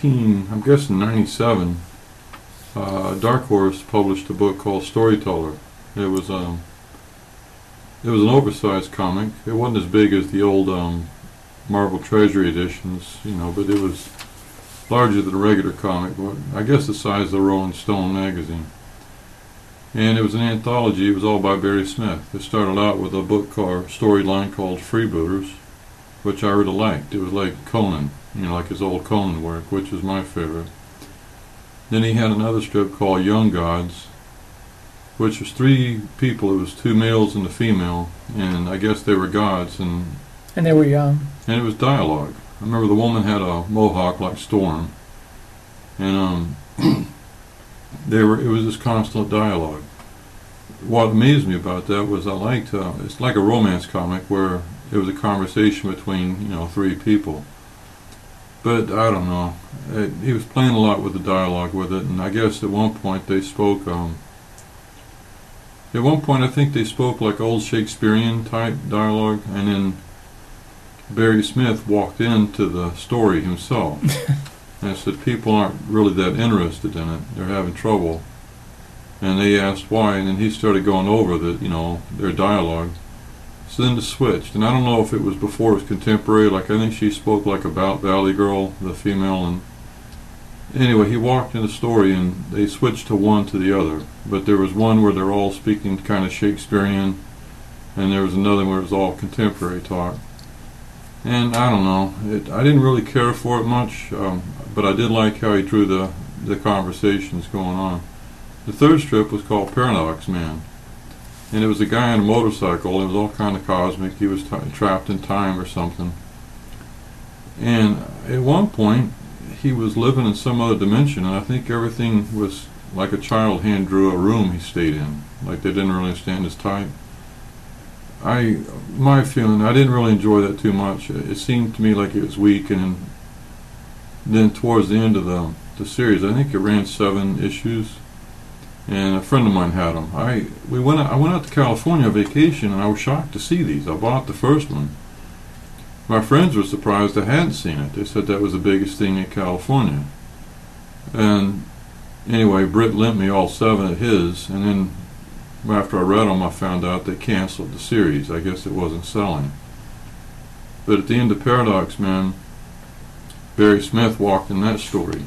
Speaker 3: 97, Dark Horse published a book called Storyteller. It was an oversized comic. It wasn't as big as the old Marvel Treasury editions, but it was larger than a regular comic, I guess the size of the Rolling Stone magazine. And it was an anthology. It was all by Barry Smith. It started out with a storyline called Freebooters, which I really liked. It was like Conan, like his old Conan work, which was my favorite. Then he had another strip called Young Gods, which was 3 people. It was 2 males and a female, and I guess they were gods. And
Speaker 2: they were young. And
Speaker 3: it was dialogue. I remember the woman had a mohawk like Storm, and it was this constant dialogue. What amazed me about that was I liked it's like a romance comic where it was a conversation between 3 people. But I don't know. He was playing a lot with the dialogue with it, and I guess at one point they spoke. At one point I think they spoke like old Shakespearean type dialogue, and then Barry Smith walked into the story himself and said people aren't really that interested in it. They're having trouble. And they asked why, and then he started going over their dialogue. So then it switched, and I don't know if it was before it was contemporary. Like I think she spoke like about Valley Girl, the female, and anyway, he walked in the story, and they switched to one to the other. But there was one where they're all speaking kind of Shakespearean, and there was another where it was all contemporary talk. And I don't know, I didn't really care for it much, but I did like how he drew the conversations going on. The third strip was called Paradox Man. And it was a guy on a motorcycle. It was all kind of cosmic. He was trapped in time or something. And at one point, he was living in some other dimension, and I think everything was like a child hand drew a room he stayed in. Like they didn't really understand his type. My feeling, I didn't really enjoy that too much. It seemed to me like it was weak, and then towards the end of the series, I think it ran 7 issues. And a friend of mine had them. I went out to California on vacation, and I was shocked to see these. I bought the first one. My friends were surprised I hadn't seen it. They said that was the biggest thing in California. And anyway, Britt lent me all 7 of his, and then after I read them, I found out they canceled the series. I guess it wasn't selling. But at the end of Paradox Man, Barry Smith walked in that story.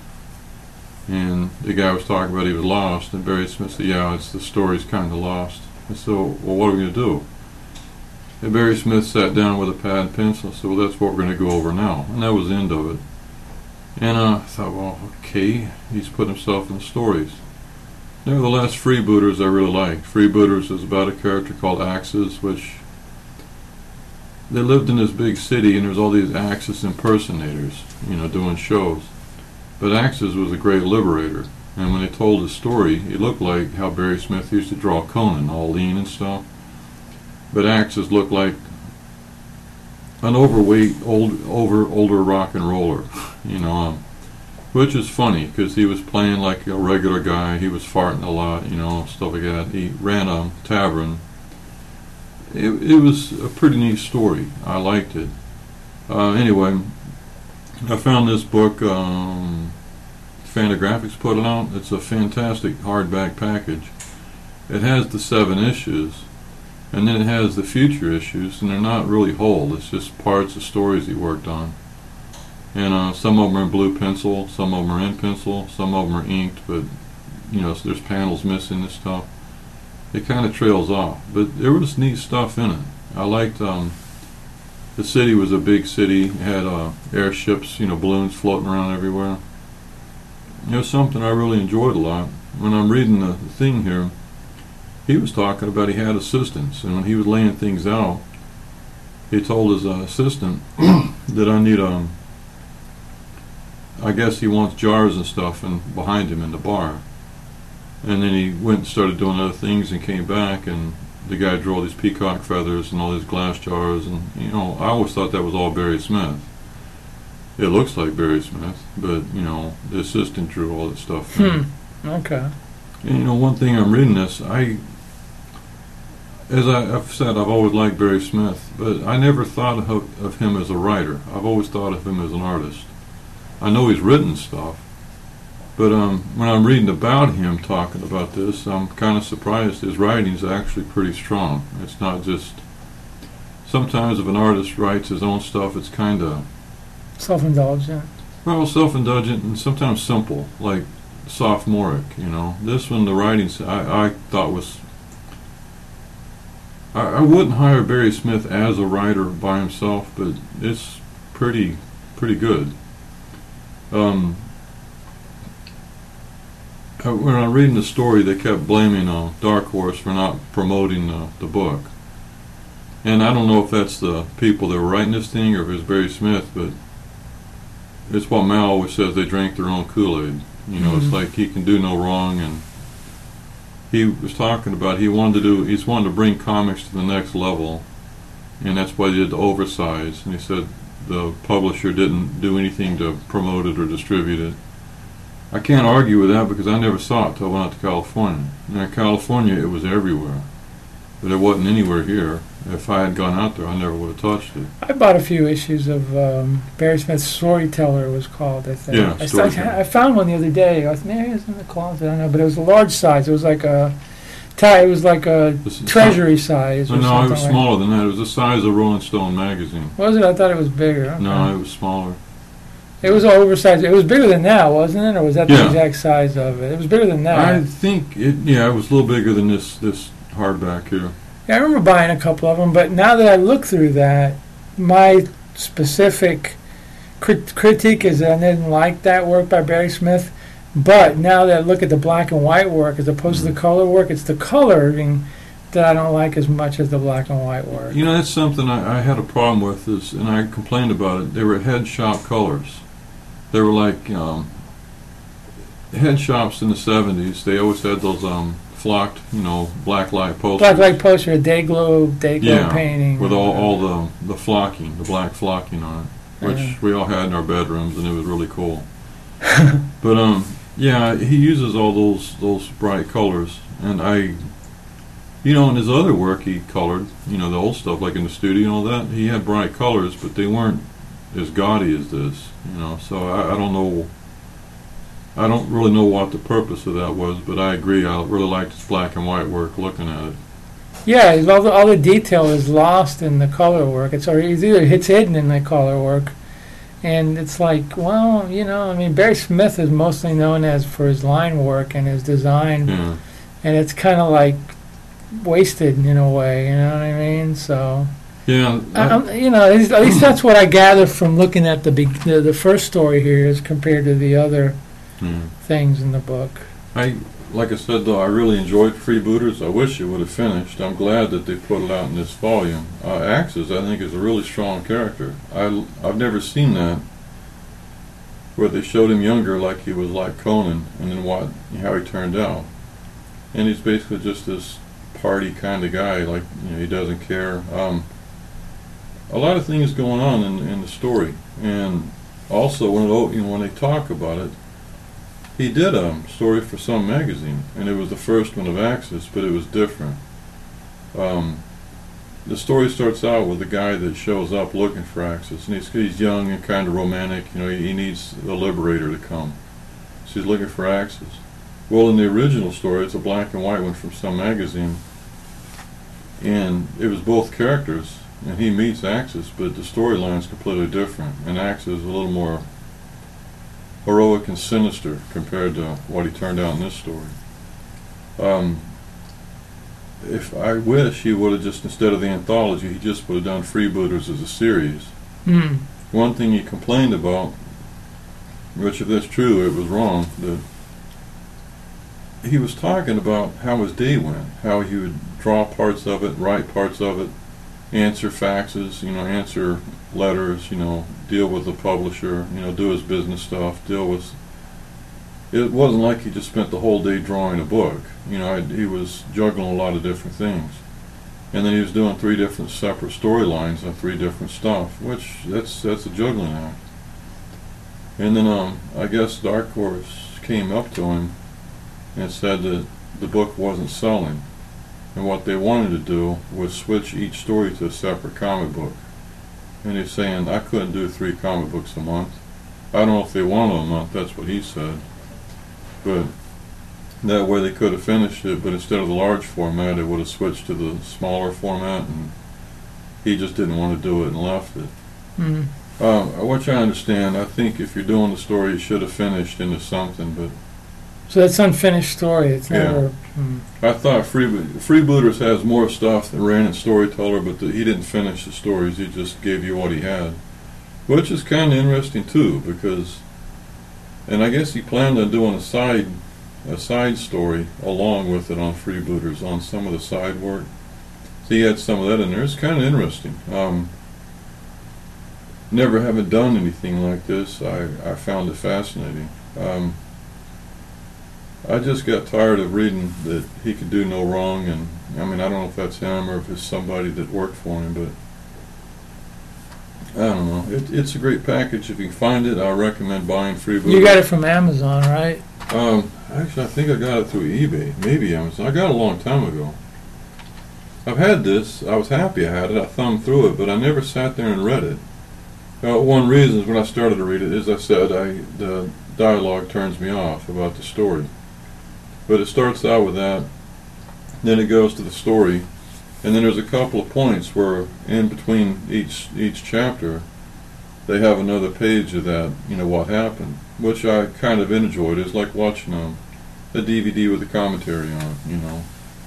Speaker 3: And the guy was talking about he was lost, and Barry Smith said, yeah, the story's kind of lost. And so, well, what are we going to do? And Barry Smith sat down with a pad and pencil and said, well, that's what we're going to go over now. And that was the end of it. And I thought, well, okay, he's put himself in the stories. Nevertheless, Freebooters I really liked. Freebooters is about a character called Axis, which they lived in this big city, and there's all these Axis impersonators, doing shows. But Axis was a great liberator, and when they told his story, it looked like how Barry Smith used to draw Conan, all lean and stuff. But Axis looked like an overweight, older rock and roller, which is funny because he was playing like a regular guy. He was farting a lot, stuff like that. He ran a tavern. It was a pretty neat story. I liked it. Anyway, I found this book, Fantagraphics put it out. It's a fantastic hardback package. It has the 7 issues, and then it has the future issues, and they're not really whole. It's just parts of stories he worked on. And some of them are in blue pencil, some of them are in pencil, some of them are inked, but, so there's panels missing and stuff. It kind of trails off, but there was neat stuff in it. I liked, the city was a big city. It had airships, balloons floating around everywhere. It was something I really enjoyed a lot. When I'm reading the thing here, he was talking about he had assistants, and when he was laying things out, he told his assistant that I need I guess he wants jars and stuff behind him in the bar. And then he went and started doing other things and came back, and the guy drew all these peacock feathers and all these glass jars, and I always thought that was all Barry Smith. It looks like Barry Smith, but the assistant drew all that stuff.
Speaker 2: Okay.
Speaker 3: And one thing I'm reading this, as I've said, I've always liked Barry Smith, but I never thought of him as a writer. I've always thought of him as an artist. I know he's written stuff, but when I'm reading about him talking about this, I'm kind of surprised his writing is actually pretty strong. It's not just... Sometimes if an artist writes his own stuff, it's kind of...
Speaker 2: self-indulgent.
Speaker 3: Well, self-indulgent and sometimes simple, like sophomoric, This one, the writing, I thought was... I wouldn't hire Barry Smith as a writer by himself, but it's pretty good. When I'm reading the story, they kept blaming Dark Horse for not promoting the book. And I don't know if that's the people that were writing this thing or if it's Barry Smith, but it's what Mal always says, they drank their own Kool-Aid. It's like he can do no wrong, and he was talking about he's wanted to bring comics to the next level, and that's why he did the oversize. And he said the publisher didn't do anything to promote it or distribute it. I can't argue with that because I never saw it till I went out to California. In California, it was everywhere, but it wasn't anywhere here. If I had gone out there, I never would have touched it.
Speaker 2: I bought a few issues of Barry Smith's Storyteller, it was called, I think.
Speaker 3: Yeah, Storyteller.
Speaker 2: I found one the other day. Maybe it was in the closet, I don't know, but it was a large size. It was like a It was like a treasury size. Or
Speaker 3: no, it was
Speaker 2: like.
Speaker 3: smaller than that. It was the size of Rolling Stone magazine.
Speaker 2: Was it? I thought it was bigger. Okay.
Speaker 3: No, it was smaller.
Speaker 2: It was oversized. It was bigger than that, wasn't it? Or was that the exact size of it? It was bigger than that.
Speaker 3: I think it was a little bigger than this hardback here.
Speaker 2: Yeah, I remember buying a couple of them, but now that I look through that, my specific critique is that I didn't like that work by Barry Smith. But now that I look at the black and white work as opposed to the color work, it's the coloring that I don't like as much as the black and white work.
Speaker 3: You know, that's something I had a problem with, and I complained about it. They were head shop colors. They were like head shops in the 70s. They always had those flocked, black light posters.
Speaker 2: Black light poster, a day glow painting.
Speaker 3: With all the flocking, the black flocking on it, which we all had in our bedrooms, and it was really cool. But he uses all those bright colors, and in his other work he colored, the old stuff like in the studio and all that. He had bright colors, but they weren't as gaudy as this, So I don't know. I don't really know what the purpose of that was, but I agree. I really liked his black and white work looking at it. Yeah,
Speaker 2: all the detail is lost in the color work. It's hidden in the color work. And it's like, Barry Smith is mostly known for his line work and his design, and it's kind of like wasted in a way, you know what I mean? So, at least that's what I gather from looking at the first story here as compared to the other things in the book.
Speaker 3: Like I said, though, I really enjoyed Freebooters. I wish it would have finished. I'm glad that they put it out in this volume. Axis, I think, is a really strong character. I've never seen that, where they showed him younger like he was like Conan, and then how he turned out. And he's basically just this party kind of guy, like, he doesn't care. A lot of things going on in the story. And also, when they talk about it, he did a story for some magazine, and it was the first one of Axis, but it was different. The story starts out with a guy that shows up looking for Axis, and he's young and kind of romantic. He needs a liberator to come, so he's looking for Axis. Well, in the original story, it's a black and white one from some magazine, and it was both characters, and he meets Axis, but the storyline's completely different, and Axis is a little more heroic and sinister compared to what he turned out in this story. If I wish he would have just, instead of the anthology, he just would have done Freebooters as a series. One thing he complained about, which if that's true, it was wrong, that he was talking about how his day went, how he would draw parts of it, write parts of it, answer faxes, answer letters, deal with the publisher, do his business stuff, it wasn't like he just spent the whole day drawing a book. He was juggling a lot of different things. And then he was doing 3 different separate storylines on 3 different stuff, which that's a juggling act. And then I guess Dark Horse came up to him and said that the book wasn't selling. And what they wanted to do was switch each story to a separate comic book. And he's saying, I couldn't do 3 comic books a month. I don't know if they wanted a month, that's what he said. But that way they could have finished it, but instead of the large format, it would have switched to the smaller format, and he just didn't want to do it and left it. Which I understand. I think if you're doing the story, you should have finished into something, but...
Speaker 2: So that's unfinished story. It's never...
Speaker 3: I thought Freebooters has more stuff than Ran and Storyteller, but he didn't finish the stories. He just gave you what he had, which is kind of interesting too, because, and I guess he planned on doing a side story along with it on Freebooters on some of the side work. So he had some of that in there. It's kind of interesting. Never having done anything like this, I found it fascinating. I just got tired of reading that he could do no wrong, and I don't know if that's him or if it's somebody that worked for him, but I don't know. It's a great package. If you can find it, I recommend buying Freebooters.
Speaker 2: You got it from Amazon, right?
Speaker 3: Actually, I think I got it through eBay, maybe Amazon. I got it a long time ago. I've had this. I was happy I had it. I thumbed through it, but I never sat there and read it. One reason is when I started to read it, as I said, the dialogue turns me off about the story. But it starts out with that. then it goes to the story, and then there's a couple of points where in between each chapter they have another page of that, what happened, which I kind of enjoyed. It's like watching a DVD with a commentary on it,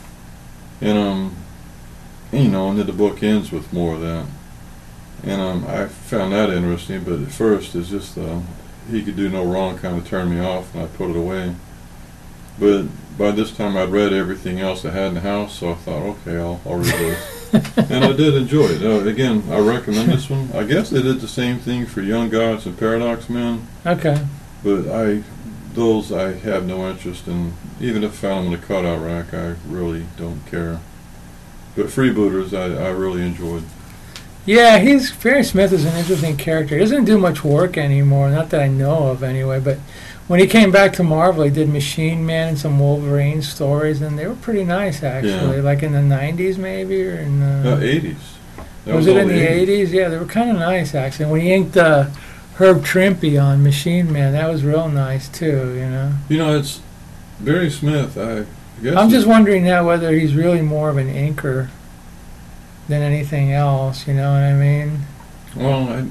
Speaker 3: and and then the book ends with more of that, and I found that interesting. But at first, it's just he could do no wrong kind of turned me off, and I put it away. But by this time, I'd read everything else I had in the house, so I thought, okay, I'll read this. And I did enjoy it. Again, I recommend this one. I guess they did the same thing for Young Gods and Paradox Men.
Speaker 2: Okay.
Speaker 3: But those I have no interest in. Even if I found them in the cutout rack, I really don't care. But Freebooters, I really enjoyed.
Speaker 2: Yeah, Barry Smith is an interesting character. He doesn't do much work anymore, not that I know of anyway, but when he came back to Marvel, he did Machine Man and some Wolverine stories, and they were pretty nice, actually.
Speaker 3: Yeah.
Speaker 2: Like in the 90s, maybe, or in the
Speaker 3: 80s.
Speaker 2: Was it in the 80s? Yeah, they were kind of nice, actually. When he inked Herb Trimpe on Machine Man, that was real nice, too,
Speaker 3: It's Barry Smith, I guess.
Speaker 2: I'm just wondering now whether he's really more of an inker than anything else, you know what I mean?
Speaker 3: Well,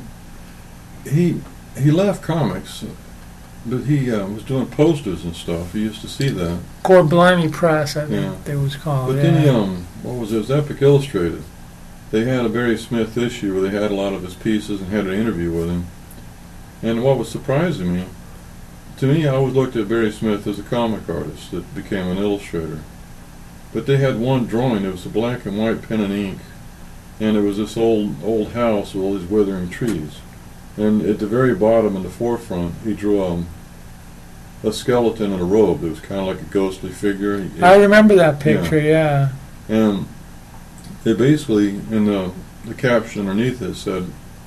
Speaker 3: he left comics, but he was doing posters and stuff. You used to see that.
Speaker 2: Core Blimey Press, I think it was called.
Speaker 3: But then he, what was it? It was Epic Illustrated. They had a Barry Smith issue where they had a lot of his pieces and had an interview with him. And what was surprising me, to me, I always looked at Barry Smith as a comic artist that became an illustrator. But they had one drawing. It was a black and white pen and ink, and it was this old house with all these withering trees. And at the very bottom in the forefront, he drew a skeleton in a robe. It was kind of like a ghostly figure.
Speaker 2: I remember that picture, yeah.
Speaker 3: And it basically, in the caption underneath it said,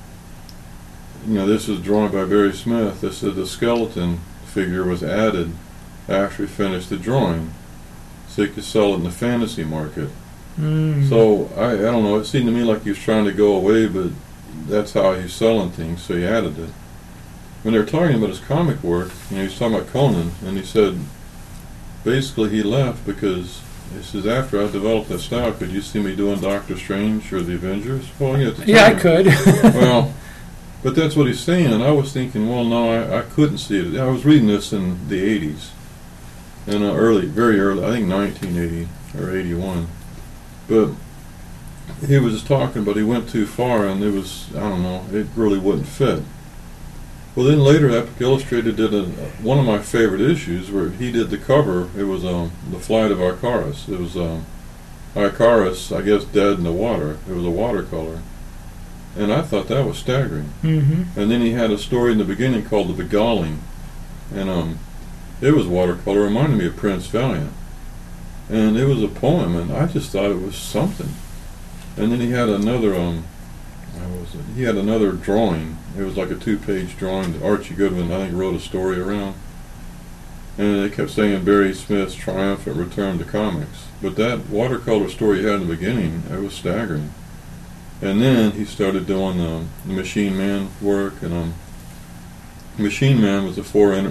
Speaker 3: this is drawn by Barry Smith. It said the skeleton figure was added after he finished the drawing, so he could sell it in the fantasy market. So, I don't know, it seemed to me like he was trying to go away, but that's how he's selling things, so he added it. When they were talking about his comic work, he was talking about Conan, and he said, basically he left because, he says, after I developed that style, could you see me doing Doctor Strange or the Avengers? Well,
Speaker 2: yeah, I could.
Speaker 3: Well, but that's what he's saying, and I was thinking, well, no, I couldn't see it. I was reading this in the 80s, in very early, I think 1980 or 81. But he was just talking, but he went too far, and it was, I don't know, it really wouldn't fit. Well, then later, Epic Illustrated did one of my favorite issues where he did the cover. It was The Flight of Icarus. It was Icarus, I guess, dead in the water. It was a watercolor. And I thought that was staggering.
Speaker 2: Mm-hmm.
Speaker 3: And then he had a story in the beginning called The Beguiling. And it was watercolor. It reminded me of Prince Valiant. And it was a poem, and I just thought it was something. And then he had another, he had another drawing. It was like a 2-page drawing that Archie Goodwin, I think, wrote a story around. And they kept saying Barry Smith's triumphant return to comics. But that watercolor story he had in the beginning, it was staggering. And then he started doing the Machine Man work, and Machine Man was a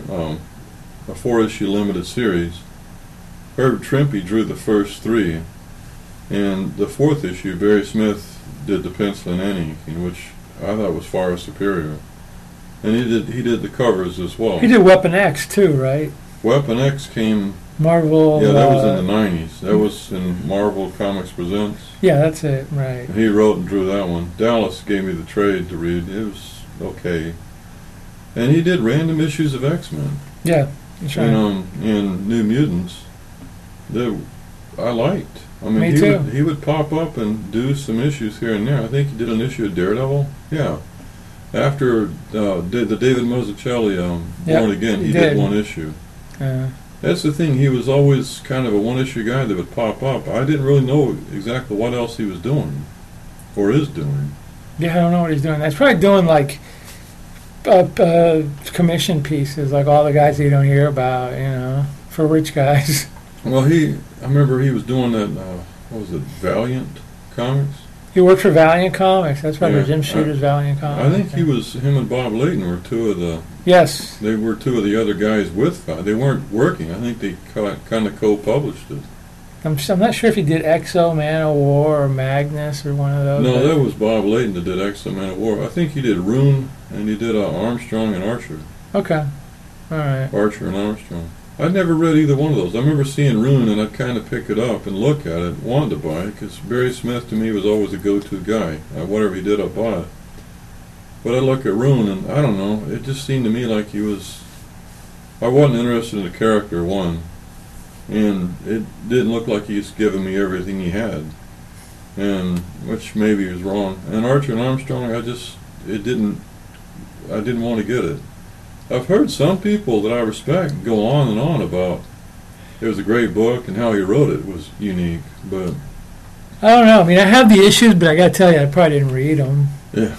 Speaker 3: 4-issue limited series. Herb Trimpe drew the first 3, and the 4th issue, Barry Smith did the pencil and inking, which I thought was far superior. And he did the covers as well.
Speaker 2: He did Weapon X too, right?
Speaker 3: Weapon X came...
Speaker 2: Marvel...
Speaker 3: Yeah, that was in the 90s. That was in Marvel Comics Presents.
Speaker 2: Yeah, that's it, right.
Speaker 3: He wrote and drew that one. Dallas gave me the trade to read. It was okay. And he did random issues of X-Men.
Speaker 2: Yeah, that's right.
Speaker 3: And New Mutants. I liked. I mean,
Speaker 2: Me too.
Speaker 3: He would pop up and do some issues here and there. I think he did an issue of Daredevil. Yeah. After the David Mazzucchelli Born Again, he did one issue. That's the thing. He was always kind of a one-issue guy that would pop up. I didn't really know exactly what else he was doing or is doing.
Speaker 2: Yeah, I don't know what he's doing. He's probably doing like commission pieces, like all the guys that you don't hear about, for rich guys.
Speaker 3: Well, I remember he was doing that, what was it, Valiant Comics?
Speaker 2: He worked for Valiant Comics. That's right,
Speaker 3: Yeah,
Speaker 2: Jim Shooter's Valiant Comics.
Speaker 3: I think him and Bob Layton were two of the...
Speaker 2: Yes.
Speaker 3: They were two of the other guys with They weren't working. I think they kind of co-published it.
Speaker 2: I'm not sure if he did Exo, Man of War, or Magnus, or one of those.
Speaker 3: No, that was Bob Layton that did Exo, Man of War. I think he did Rune, and he did Armstrong and Archer.
Speaker 2: Okay. All right.
Speaker 3: Archer and Armstrong. I'd never read either one of those. I remember seeing Rune, and I'd kind of pick it up and look at it, wanted to buy it, because Barry Smith to me was always a go-to guy. Whatever he did, I bought it. But I look at Rune, and I don't know, it just seemed to me like he was... I wasn't interested in the character, one. And it didn't look like he was giving me everything he had. And, which maybe was wrong. And Archer and Armstrong, I didn't want to get it. I've heard some people that I respect go on and on about it was a great book and how he wrote it was unique, but...
Speaker 2: I don't know. I mean, I have the issues, but I got to tell you, I probably didn't read them.
Speaker 3: Yeah.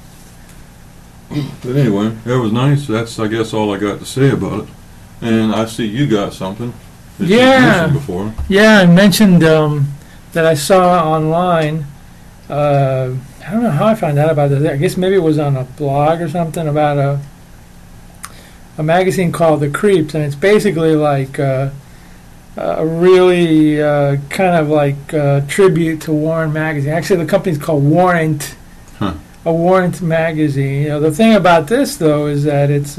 Speaker 3: But anyway, that was nice. That's, I guess, all I got to say about it. And I see you got something that you mentioned before.
Speaker 2: Yeah, I mentioned that I saw online. I don't know how I found out about it. I guess maybe it was on a blog or something about a magazine called The Creeps, and it's basically like a really kind of like tribute to Warren magazine. Actually, the company's called Warrant.
Speaker 3: Huh.
Speaker 2: A Warrant magazine. You know, the thing about this though is that it's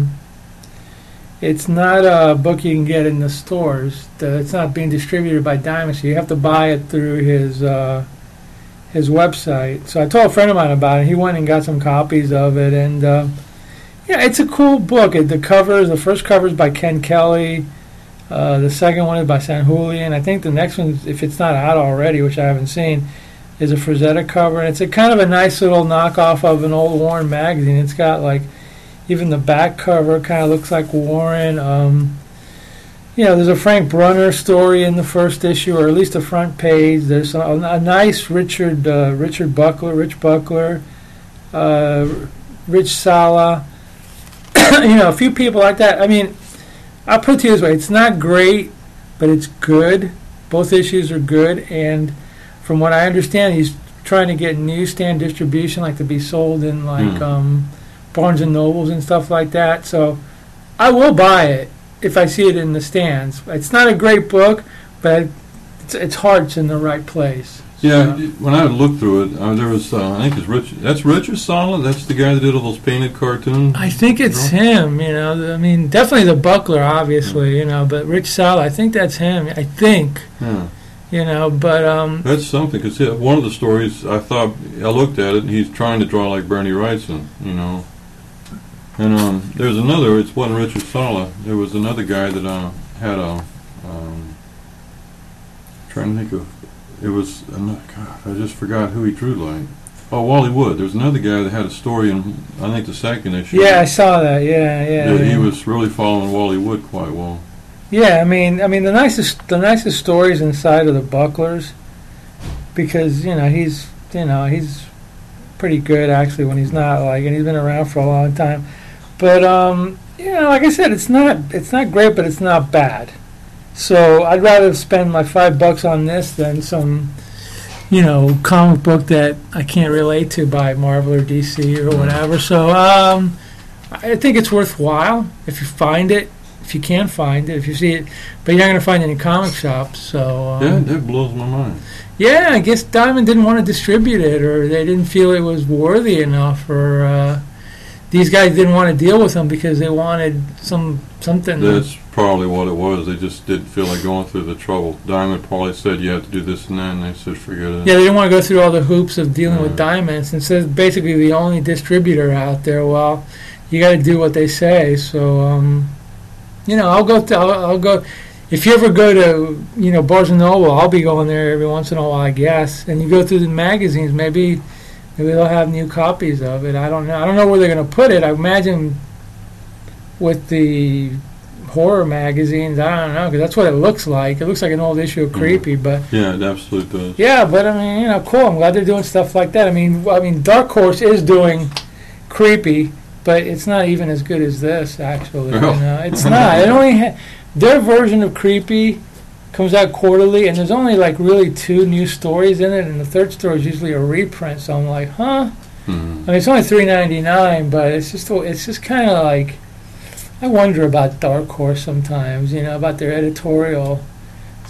Speaker 2: not a book you can get in the stores. It's not being distributed by Diamond, so you have to buy it through his website. So I told a friend of mine about it. He went and got some copies of it, and yeah, it's a cool book. The first cover is by Ken Kelly. The second one is by San Julian. I think the next one, if it's not out already, which I haven't seen, is a Frazetta cover, and it's a kind of a nice little knockoff of an old Warren magazine. It's got like, even the back cover kind of looks like Warren. You know, there's a Frank Brunner story in the first issue, or at least the front page. There's a nice Rich Buckler, Rich Sala. You know, a few people like that. I mean, I'll put it to you this way: it's not great, but it's good. Both issues are good, and from what I understand, he's trying to get newsstand distribution, like to be sold in like Barnes and Nobles and stuff like that. So I will buy it if I see it in the stands. It's not a great book, but its heart's in the right place.
Speaker 3: Yeah, when I looked through it, there was I think it's Richard. That's Richard Sala. That's the guy that did all those painted cartoons.
Speaker 2: I think it's him. You know, I mean, definitely the Buckler, obviously. You know, but Rich Sala, I think that's him. I think.
Speaker 3: Yeah.
Speaker 2: You know, but
Speaker 3: that's something, because one of the stories I looked at it, and he's trying to draw like Bernie Wrightson, you know. And there's another. It wasn't Richard Sala. There was another guy that had a. Trying to think of. It was. God, I just forgot who he drew like. Oh, Wally Wood. There's another guy that had a story in, I think, the second issue.
Speaker 2: Yeah, I saw that. Yeah.
Speaker 3: He was really following Wally Wood quite well.
Speaker 2: Yeah, I mean, the nicest stories inside of the Bucklers, because he's pretty good actually when he's not like, and he's been around for a long time. But like I said, it's not great, but it's not bad. So I'd rather spend my $5 on this than some, comic book that I can't relate to by Marvel or DC or whatever. So I think it's worthwhile if you find it. If you can find it, if you see it, but you're not going to find it in comic shops. So
Speaker 3: yeah, that blows my mind.
Speaker 2: Yeah, I guess Diamond didn't want to distribute it, or they didn't feel it was worthy enough, or these guys didn't want to deal with them because they wanted something.
Speaker 3: That's probably what it was. They just didn't feel like going through the trouble. Diamond probably said you have to do this and that, and they said forget it.
Speaker 2: Yeah, they didn't want to go through all the hoops of dealing with Diamond. Since they're basically the only distributor out there, well, you got to do what they say. So. I'll go. If you ever go to, Barnes and Noble, I'll be going there every once in a while, I guess. And you go through the magazines, maybe they'll have new copies of it. I don't know. I don't know where they're going to put it. I imagine with the horror magazines, I don't know, because that's what it looks like. It looks like an old issue of Creepy, but
Speaker 3: yeah, it absolutely does.
Speaker 2: Yeah, but I mean, cool. I'm glad they're doing stuff like that. I mean, Dark Horse is doing Creepy. But it's not even as good as this, actually. It's not. It only their version of Creepy comes out quarterly, and there's only like really 2 new stories in it, and the third story is usually a reprint. So I'm like, huh? I mean, it's only $3.99, but it's just kind of like, I wonder about Dark Horse sometimes, about their editorial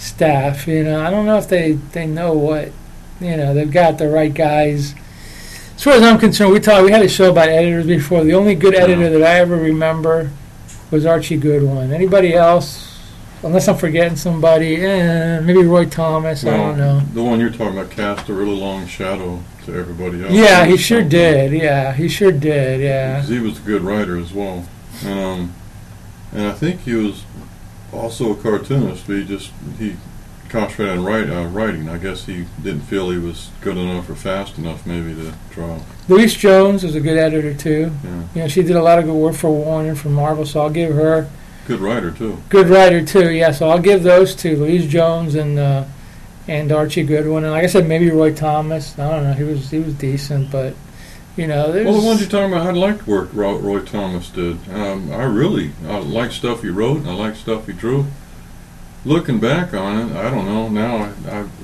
Speaker 2: staff. I don't know if they know what, they've got the right guys. As far as I'm concerned, we had a show about editors before. The only good editor that I ever remember was Archie Goodwin. Anybody else, unless I'm forgetting somebody, maybe Roy Thomas, I don't know.
Speaker 3: The one you're talking about cast a really long shadow to everybody else.
Speaker 2: Yeah, he sure did. Yeah, he sure did. Yeah.
Speaker 3: Because he was a good writer as well. And I think he was also a cartoonist, but he concentrated on writing. I guess he didn't feel he was good enough or fast enough maybe to draw.
Speaker 2: Louise Jones was a good editor too.
Speaker 3: Yeah.
Speaker 2: She did a lot of good work for Warner, for Marvel, so I'll give her.
Speaker 3: Good writer too.
Speaker 2: Good writer too, yeah. So I'll give those two, Louise Jones and Archie Goodwin, and like I said, maybe Roy Thomas. I don't know, he was decent, but there's.
Speaker 3: Well, the ones you're talking about, I liked work Roy Thomas did. I liked stuff he wrote, and I liked stuff he drew. Looking back on it, I don't know. Now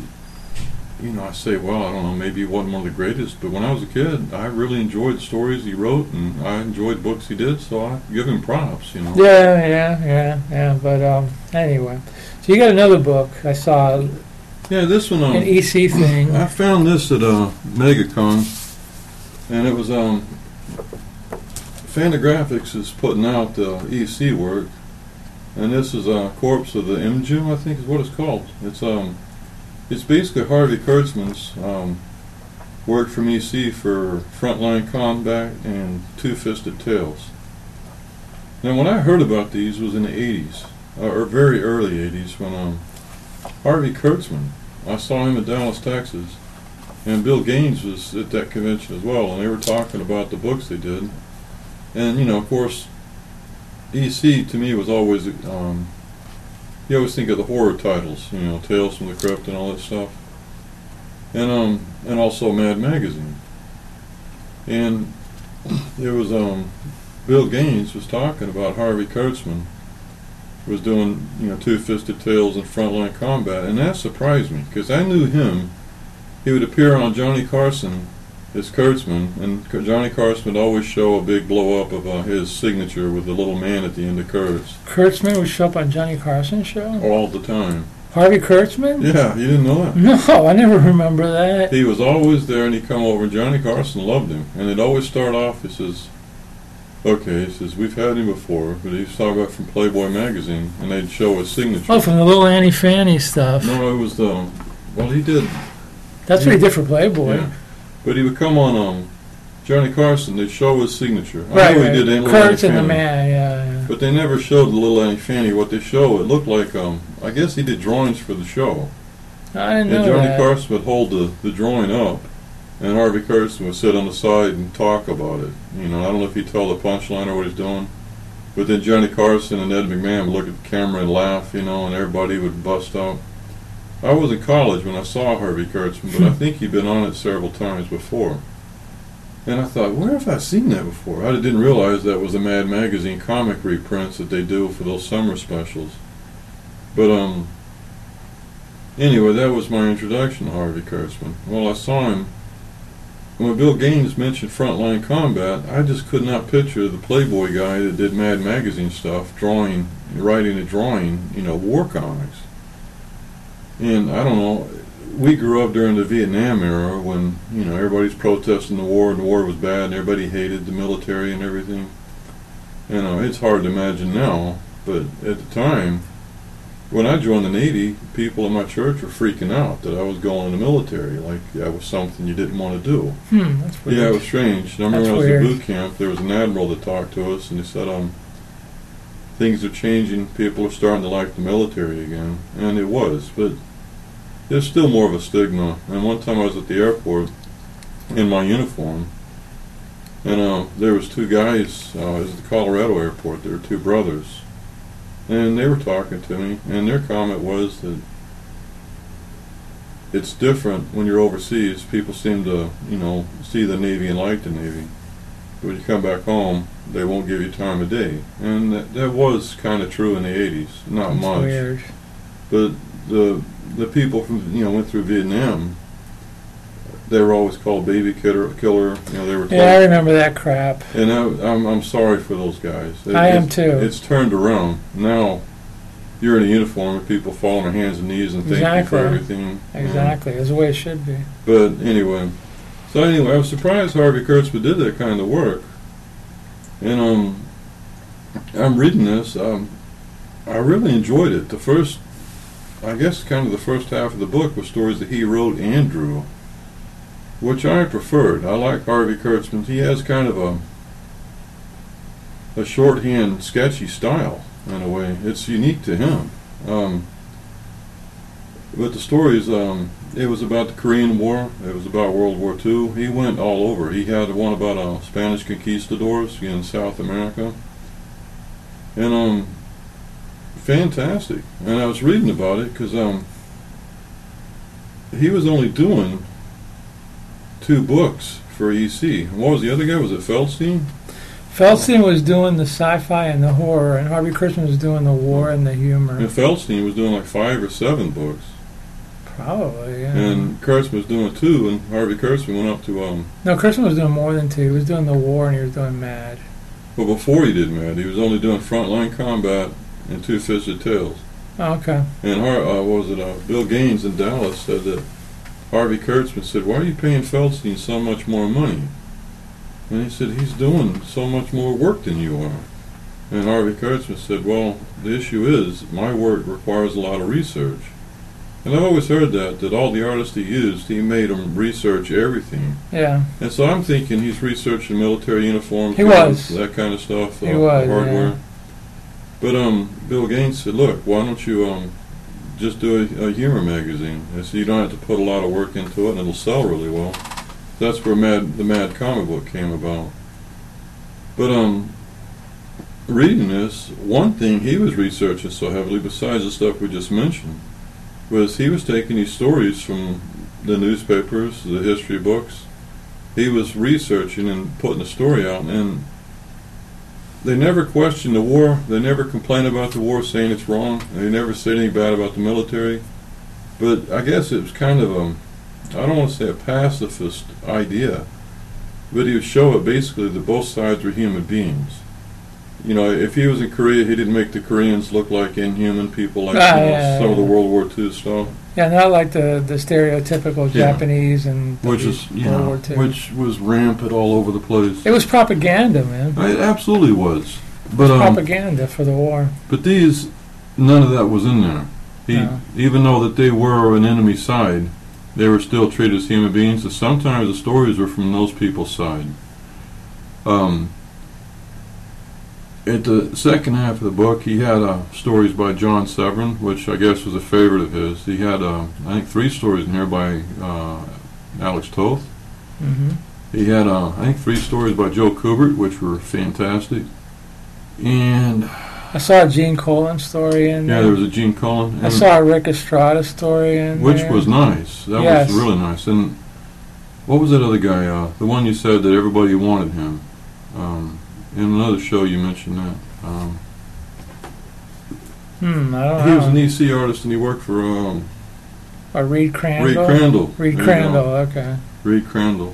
Speaker 3: I say, well, I don't know, maybe he wasn't one of the greatest, but when I was a kid, I really enjoyed the stories he wrote, and I enjoyed books he did, so I give him props,
Speaker 2: Yeah, but anyway. So you got another book I saw.
Speaker 3: Yeah, this one.
Speaker 2: An EC thing.
Speaker 3: I found this at MegaCon, and it was Fantagraphics is putting out EC work, and this is Corpse of the Imgem, I think is what it's called. It's basically Harvey Kurtzman's work from EC for Frontline Combat and Two-Fisted Tales. Now, when I heard about these was in the 80s, or very early 80s, when Harvey Kurtzman, I saw him in Dallas, Texas, and Bill Gaines was at that convention as well, and they were talking about the books they did. And, of course, EC to me was always, you always think of the horror titles, Tales from the Crypt and all that stuff. And also Mad Magazine. And there was, Bill Gaines was talking about Harvey Kurtzman was doing, Two-Fisted Tales and Frontline Combat, and that surprised me, because I knew him. He would appear on Johnny Carson as Kurtzman, and Johnny Carson would always show a big blow-up of his signature with the little man at the end of Kurtz.
Speaker 2: Kurtzman would show up on Johnny Carson's show?
Speaker 3: All the time.
Speaker 2: Harvey Kurtzman?
Speaker 3: Yeah, you didn't know that?
Speaker 2: No, I never remember that.
Speaker 3: He was always there, and he'd come over, and Johnny Carson loved him. And they'd always start off, he says, we've had him before, but he's talking about from Playboy magazine, and they'd show his signature.
Speaker 2: Oh, from the little Annie Fanny stuff.
Speaker 3: No, it was he did.
Speaker 2: That's what he did for Playboy.
Speaker 3: Yeah. But he would come on Johnny Carson, they'd show his signature.
Speaker 2: Right,
Speaker 3: I know he did
Speaker 2: Kurtz and the Man, yeah.
Speaker 3: But they never showed the little Annie Fanny. What they show, it looked like, I guess he did drawings for the show.
Speaker 2: I didn't know
Speaker 3: that. And Johnny
Speaker 2: that.
Speaker 3: Carson would hold the drawing up, and Harvey Kurtzman would sit on the side and talk about it. I don't know if he'd tell the punchline or what he's doing, but then Johnny Carson and Ed McMahon would look at the camera and laugh, and everybody would bust out. I was in college when I saw Harvey Kurtzman, but I think he'd been on it several times before. And I thought, where have I seen that before? I didn't realize that was a Mad Magazine comic reprints that they do for those summer specials. But anyway, that was my introduction to Harvey Kurtzman. Well, I saw him. When Bill Gaines mentioned Frontline Combat, I just could not picture the Playboy guy that did Mad Magazine stuff, writing and drawing, war comics. And I don't know, we grew up during the Vietnam era when, everybody's protesting the war and the war was bad and everybody hated the military and everything. It's hard to imagine now, but at the time, when I joined the Navy, people in my church were freaking out that I was going in the military, like that was something you didn't want to do.
Speaker 2: That's weird.
Speaker 3: Yeah, it was strange. I remember when I was at boot camp, there was an admiral that talked to us, and he said, things are changing, people are starting to like the military again, and it was, but there's still more of a stigma. And one time I was at the airport in my uniform, and there was two guys, it was at the Colorado airport, there were two brothers, and they were talking to me, and their comment was that it's different when you're overseas. People seem to, see the Navy and like the Navy. But when you come back home, they won't give you time of day. And that was kind of true in the 80s. Not
Speaker 2: That's
Speaker 3: much.
Speaker 2: Weird.
Speaker 3: But the people from, went through Vietnam, they were always called baby killer. They were told,
Speaker 2: yeah, I remember that crap.
Speaker 3: And I'm sorry for those guys.
Speaker 2: I am too.
Speaker 3: It's turned around now. you're in a uniform and people fall on their hands and knees and thank you for everything.
Speaker 2: Exactly, that's the way it should be.
Speaker 3: But anyway, I was surprised Harvey Kurtzman did that kind of work. And I'm reading this. I really enjoyed it. The first half of the book was stories that he wrote and drew, which I preferred. I like Harvey Kurtzman. He has kind of a shorthand, sketchy style in a way. It's unique to him. But the stories, it was about the Korean War. It was about World War II. He went all over. He had one about Spanish conquistadors in South America. And fantastic. And I was reading about it because he was only doing 2 books for EC. What was the other guy? Was it Feldstein?
Speaker 2: Feldstein was doing the sci-fi and the horror, and Harvey Kurtzman was doing the war and the humor.
Speaker 3: And Feldstein was doing like 5 or 7 books.
Speaker 2: Probably, yeah.
Speaker 3: And Kurtzman was doing 2, and Harvey Kurtzman went up to
Speaker 2: No, Kurtzman was doing more than 2. He was doing the war and he was doing Mad.
Speaker 3: Well, before he did Mad, he was only doing Frontline Combat and 2 Fisted Tales.
Speaker 2: Oh, okay.
Speaker 3: And Bill Gaines in Dallas said that Harvey Kurtzman said, "Why are you paying Feldstein so much more money?" And he said, "He's doing so much more work than you are." And Harvey Kurtzman said, "Well, the issue is my work requires a lot of research." And I've always heard that all the artists he used, he made them research everything.
Speaker 2: Yeah.
Speaker 3: And so I'm thinking he's researching military uniforms, that kind of stuff, hardware.
Speaker 2: Yeah.
Speaker 3: But Bill Gaines said, "Look, why don't you just do a humor magazine? And so you don't have to put a lot of work into it, and it'll sell really well." That's where the Mad comic book came about. But reading this, one thing he was researching so heavily, besides the stuff we just mentioned, was he was taking these stories from the newspapers, the history books. He was researching and putting the story out, and they never questioned the war. They never complained about the war, saying it's wrong. They never said anything bad about the military. But I guess it was kind of I don't want to say a pacifist idea, but he would show it basically that both sides were human beings. You know, if he was in Korea, he didn't make the Koreans look like inhuman people like some of the World War II stuff.
Speaker 2: Yeah, not like the stereotypical Japanese and
Speaker 3: World War II. Which was rampant all over the place.
Speaker 2: It was propaganda, man.
Speaker 3: It absolutely was.
Speaker 2: But it was propaganda for the war.
Speaker 3: But none of that was in there. Even though that they were an enemy side, they were still treated as human beings, and sometimes the stories were from those people's side. At the second half of the book, he had stories by John Severin, which I guess was a favorite of his. He had, I think, 3 stories in here by Alex Toth.
Speaker 2: Mm-hmm.
Speaker 3: He had, I think, 3 stories by Joe Kubert, which were fantastic. And
Speaker 2: I saw a Gene Colan story in there.
Speaker 3: Yeah, there was a Gene Colan.
Speaker 2: I saw a Rick Estrada story in
Speaker 3: which
Speaker 2: there.
Speaker 3: Which was nice. That was really nice. And what was that other guy? The one you said that everybody wanted him. In another show you mentioned that.
Speaker 2: I don't know.
Speaker 3: He was an EC artist and he worked for
Speaker 2: Reed Crandall?
Speaker 3: Reed Crandall.
Speaker 2: Reed Crandall, okay.
Speaker 3: Reed Crandall.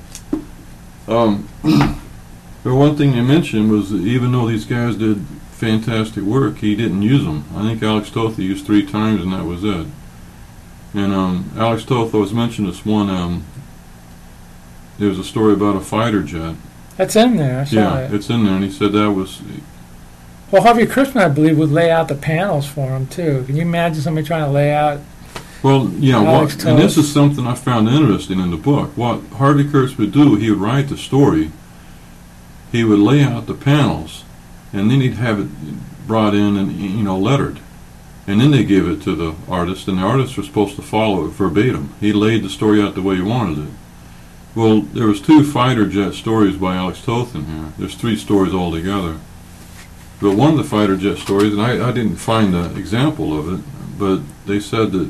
Speaker 3: The one thing you mentioned was that even though these guys did fantastic work, he didn't use them. I think Alex Toth used 3 times and that was it. And Alex Toth was mentioned this one, there was a story about a fighter jet.
Speaker 2: That's in there, I saw it.
Speaker 3: Yeah, it's in there, and he said that was...
Speaker 2: Well, Harvey Kurtzman, I believe, would lay out the panels for him, too. Can you imagine somebody trying to lay out...
Speaker 3: Well, yeah, and this is something I found interesting in the book. What Harvey Kurtzman would do, he would write the story, he would lay out the panels, and then he'd have it brought in and, lettered. And then they gave it to the artist, and the artists were supposed to follow it verbatim. He laid the story out the way he wanted it. Well, there was 2 fighter jet stories by Alex Toth in here. There's 3 stories altogether. But one of the fighter jet stories, and I didn't find an example of it, but they said that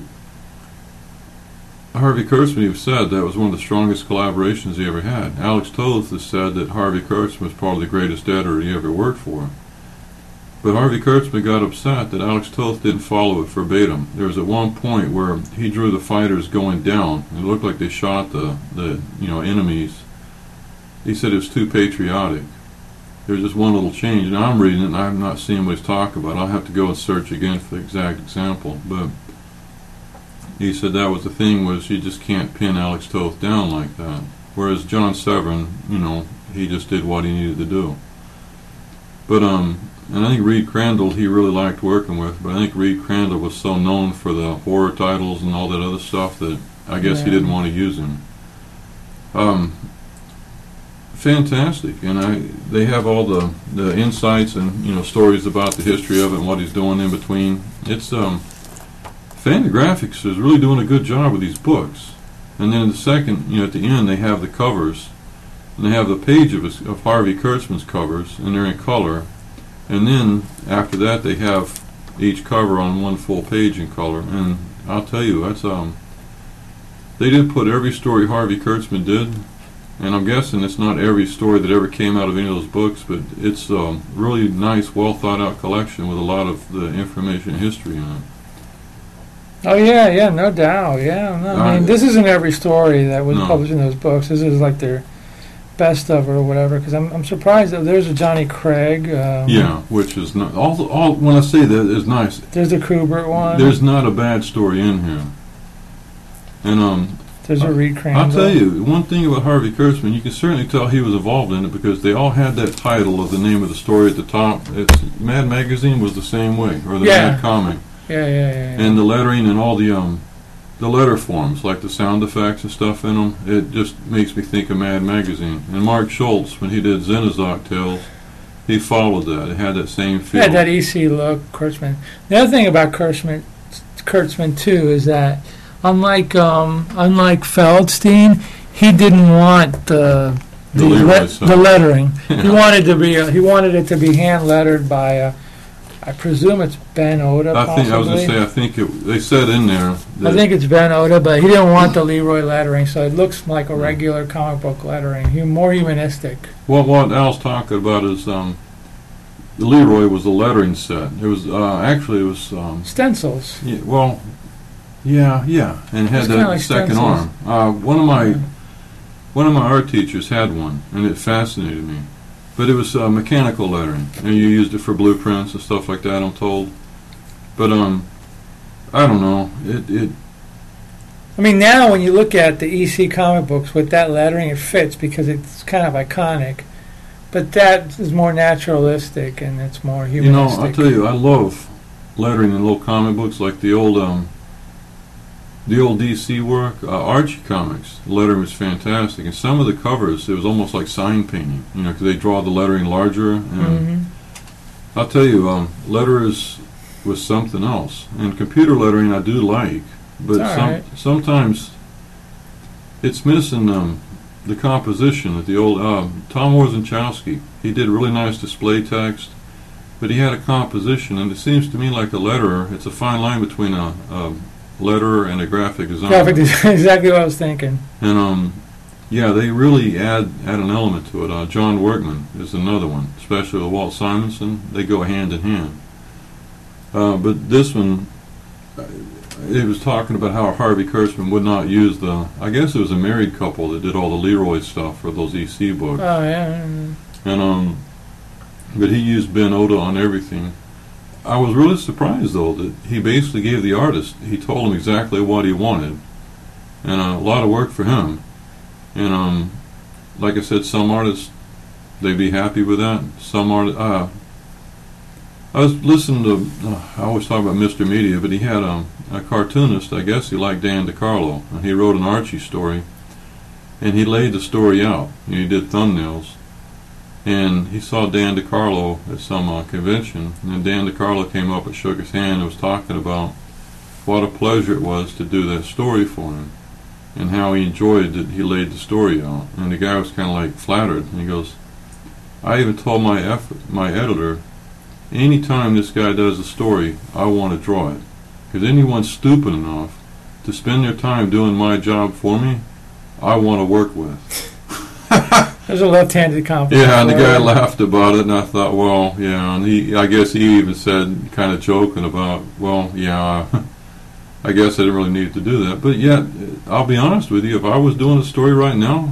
Speaker 3: Harvey Kurtzman said that was one of the strongest collaborations he ever had. Alex Toth has said that Harvey Kurtzman was probably the greatest editor he ever worked for. But Harvey Kurtzman got upset that Alex Toth didn't follow it verbatim. There was at one point where he drew the fighters going down. It looked like they shot the enemies. He said it was too patriotic. there's just one little change. And I'm reading it, and I'm not seeing what he's talking about. I'll have to go and search again for the exact example. But he said that was the thing, was you just can't pin Alex Toth down like that. Whereas John Severin, he just did what he needed to do. But and I think Reed Crandall he really liked working with, but I think Reed Crandall was so known for the horror titles and all that other stuff that I guess he didn't want to use him. Fantastic, and they have all the insights and stories about the history of it and what he's doing in between. It's Fantagraphics is really doing a good job with these books. And then the second, at the end they have the covers, and they have the page of Harvey Kurtzman's covers, and they're in color. And then after that they have each cover on one full page in color. And I'll tell you, that's they did put every story Harvey Kurtzman did. And I'm guessing it's not every story that ever came out of any of those books, but it's a really nice, well thought out collection with a lot of the information and history in it.
Speaker 2: Oh yeah, no doubt, yeah. No, I mean, this isn't every story that was published in those books. This is like their best of or whatever. Because I'm surprised that there's a Johnny Craig.
Speaker 3: Which is not all. When I say that, is nice.
Speaker 2: There's a Kubert one.
Speaker 3: There's not a bad story in here, and
Speaker 2: there's a Reed Crandall.
Speaker 3: I'll tell you, one thing about Harvey Kurtzman, you can certainly tell he was involved in it because they all had that title of the name of the story at the top. Mad Magazine was the same way, or the Mad Comic.
Speaker 2: Yeah.
Speaker 3: And the lettering and all the letter forms, like the sound effects and stuff in them, it just makes me think of Mad Magazine. And Mark Schultz, when he did Xenozok Tales, he followed that. It had that same feel.
Speaker 2: Yeah, that EC look, Kurtzman. The other thing about Kurtzman too is that unlike Feldstein, he didn't want the lettering. He wanted it to be hand lettered by I presume it's Ben Oda.
Speaker 3: I was going to say, I think they said in there.
Speaker 2: I think it's Ben Oda, but he didn't want the Leroy lettering, so it looks like a regular comic book lettering, more humanistic.
Speaker 3: Well, what Al's talking about is the Leroy was the lettering set. It was
Speaker 2: stencils.
Speaker 3: Yeah, well, yeah, and it had that like second
Speaker 2: stencils.
Speaker 3: Arm. One of my art teachers had one, and it fascinated me. But it was mechanical lettering, and you used it for blueprints and stuff like that, I'm told. But I don't know.
Speaker 2: I mean, now when you look at the EC comic books with that lettering, it fits because it's kind of iconic. But that is more naturalistic and it's more humanistic.
Speaker 3: I'll tell you, I love lettering in little comic books like the old DC work, Archie comics. The lettering was fantastic, and some of the covers, it was almost like sign painting, because they draw the lettering larger. And I'll tell you, letters was something else. And computer lettering I do like, but sometimes it's missing the composition that the old Tom Wozniakowski. He did really nice display text, but he had a composition, and it seems to me like a letterer. It's a fine line between a letterer and a graphic designer.
Speaker 2: Exactly what I was thinking.
Speaker 3: And they really add an element to it. John Workman is another one, especially with Walt Simonson. They go hand in hand. But this one, it was talking about how Harvey Kurtzman would not use I guess it was a married couple that did all the Leroy stuff for those EC books.
Speaker 2: Oh yeah.
Speaker 3: And but he used Ben Oda on everything. I was really surprised, though, that he basically gave the artist, he told him exactly what he wanted, and a lot of work for him. And like I said, some artists, they'd be happy with that. Some artists, I was listening to, I always talk about Mr. Media, but he had a cartoonist, I guess he liked Dan DiCarlo, and he wrote an Archie story, and he laid the story out, and he did thumbnails. And he saw Dan DiCarlo at some convention, and Dan DiCarlo came up and shook his hand and was talking about what a pleasure it was to do that story for him, and how he enjoyed that he laid the story out. And the guy was kind of like flattered, and he goes, I even told my editor, any time this guy does a story, I want to draw it, because anyone stupid enough to spend their time doing my job for me, I want to work with.
Speaker 2: There's a left-handed compliment.
Speaker 3: Yeah, and the guy laughed about it, and I thought, well, yeah, and I guess he even said, kind of joking about, well, yeah, I guess I didn't really need to do that. But yet, I'll be honest with you, if I was doing a story right now,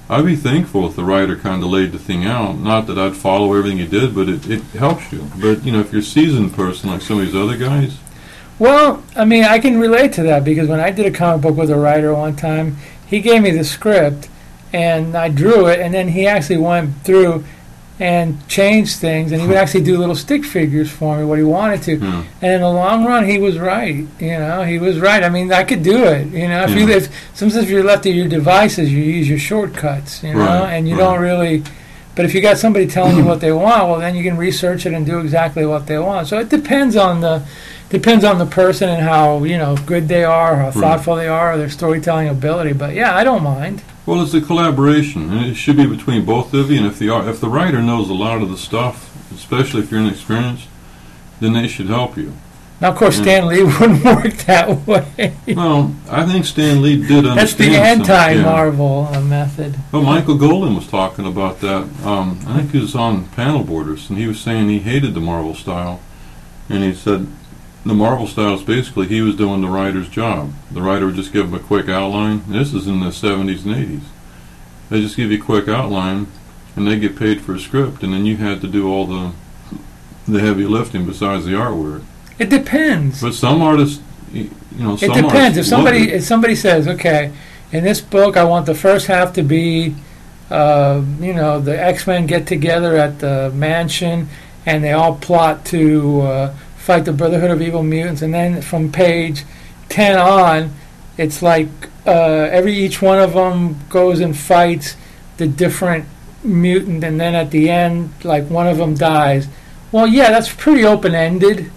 Speaker 3: I'd be thankful if the writer kind of laid the thing out. Not that I'd follow everything he did, but it helps you. But, you know, if you're a seasoned person like some of these other guys...
Speaker 2: Well, I mean, I can relate to that because when I did a comic book with a writer one time, he gave me the script, and I drew it, and then he actually went through and changed things, and he would actually do little stick figures for me, what he wanted to.
Speaker 3: Yeah.
Speaker 2: And in the long run, he was right. You know, he was right. I mean, I could do it. You know, sometimes if you're left to your devices, you use your shortcuts. You know, and you don't really. But if you got somebody telling you what they want, well, then you can research it and do exactly what they want. So it depends on the person and how, you know, good they are, how thoughtful they are, or their storytelling ability. But yeah, I don't mind.
Speaker 3: Well, it's a collaboration, and it should be between both of you. And if the writer knows a lot of the stuff, especially if you're inexperienced, then they should help you.
Speaker 2: Now, of course, Stan Lee wouldn't work that way.
Speaker 3: Well, I think Stan Lee did understand.
Speaker 2: That's the anti-Marvel method.
Speaker 3: Well, Michael Golden was talking about that. I think he was on Panel Borders, and he was saying he hated the Marvel style, and he said the Marvel style is basically he was doing the writer's job. The writer would just give him a quick outline. This is in the 70s and 80s. They just give you a quick outline, and they get paid for a script, and then you had to do all the heavy lifting besides the artwork.
Speaker 2: It depends.
Speaker 3: But some artists, you know,
Speaker 2: it depends. If somebody says, okay, in this book I want the first half to be, you know, the X-Men get together at the mansion, and they all plot to fight the Brotherhood of Evil Mutants, and then from page 10 on, it's like each one of them goes and fights the different mutant, and then at the end, like, one of them dies. Well, yeah, that's pretty open-ended,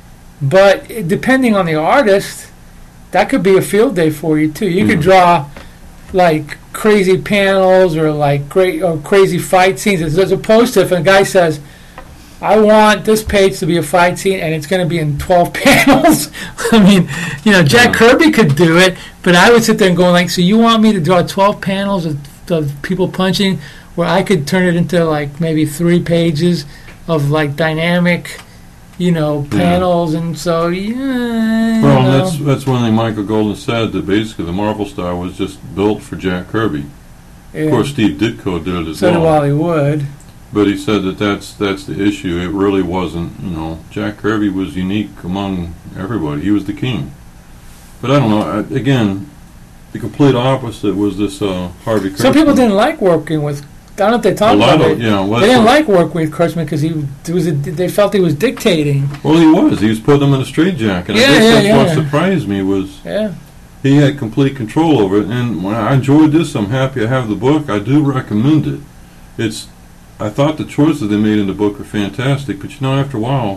Speaker 2: but depending on the artist, that could be a field day for you, too. You could draw, like, crazy panels or, like, crazy fight scenes, as opposed to if a guy says, I want this page to be a fight scene, and it's going to be in 12 panels. I mean, you know, Jack Kirby could do it, but I would sit there and go, like, so you want me to draw 12 panels of people punching, where I could turn it into, like, maybe 3 pages of, like, dynamic, you know, panels, and so, yeah.
Speaker 3: Well, that's one thing Michael Golden said, that basically the Marvel style was just built for Jack Kirby. Yeah. Of course, Steve Ditko did it as well.
Speaker 2: So did Wally Wood.
Speaker 3: But he said that's the issue. It really wasn't, you know, Jack Kirby was unique among everybody. He was the king. But I don't know, again, the complete opposite was this Harvey Kurtzman.
Speaker 2: Some people didn't like working with, I don't know if they talked about it.
Speaker 3: Yeah,
Speaker 2: they didn't like working with Kurtzman because they felt he was dictating.
Speaker 3: Well, he was putting them in a straitjacket. I guess that's what surprised me was he had complete control over it. And when I enjoyed this, I'm happy I have the book. I do recommend it. I thought the choices they made in the book were fantastic, but you know, after a while,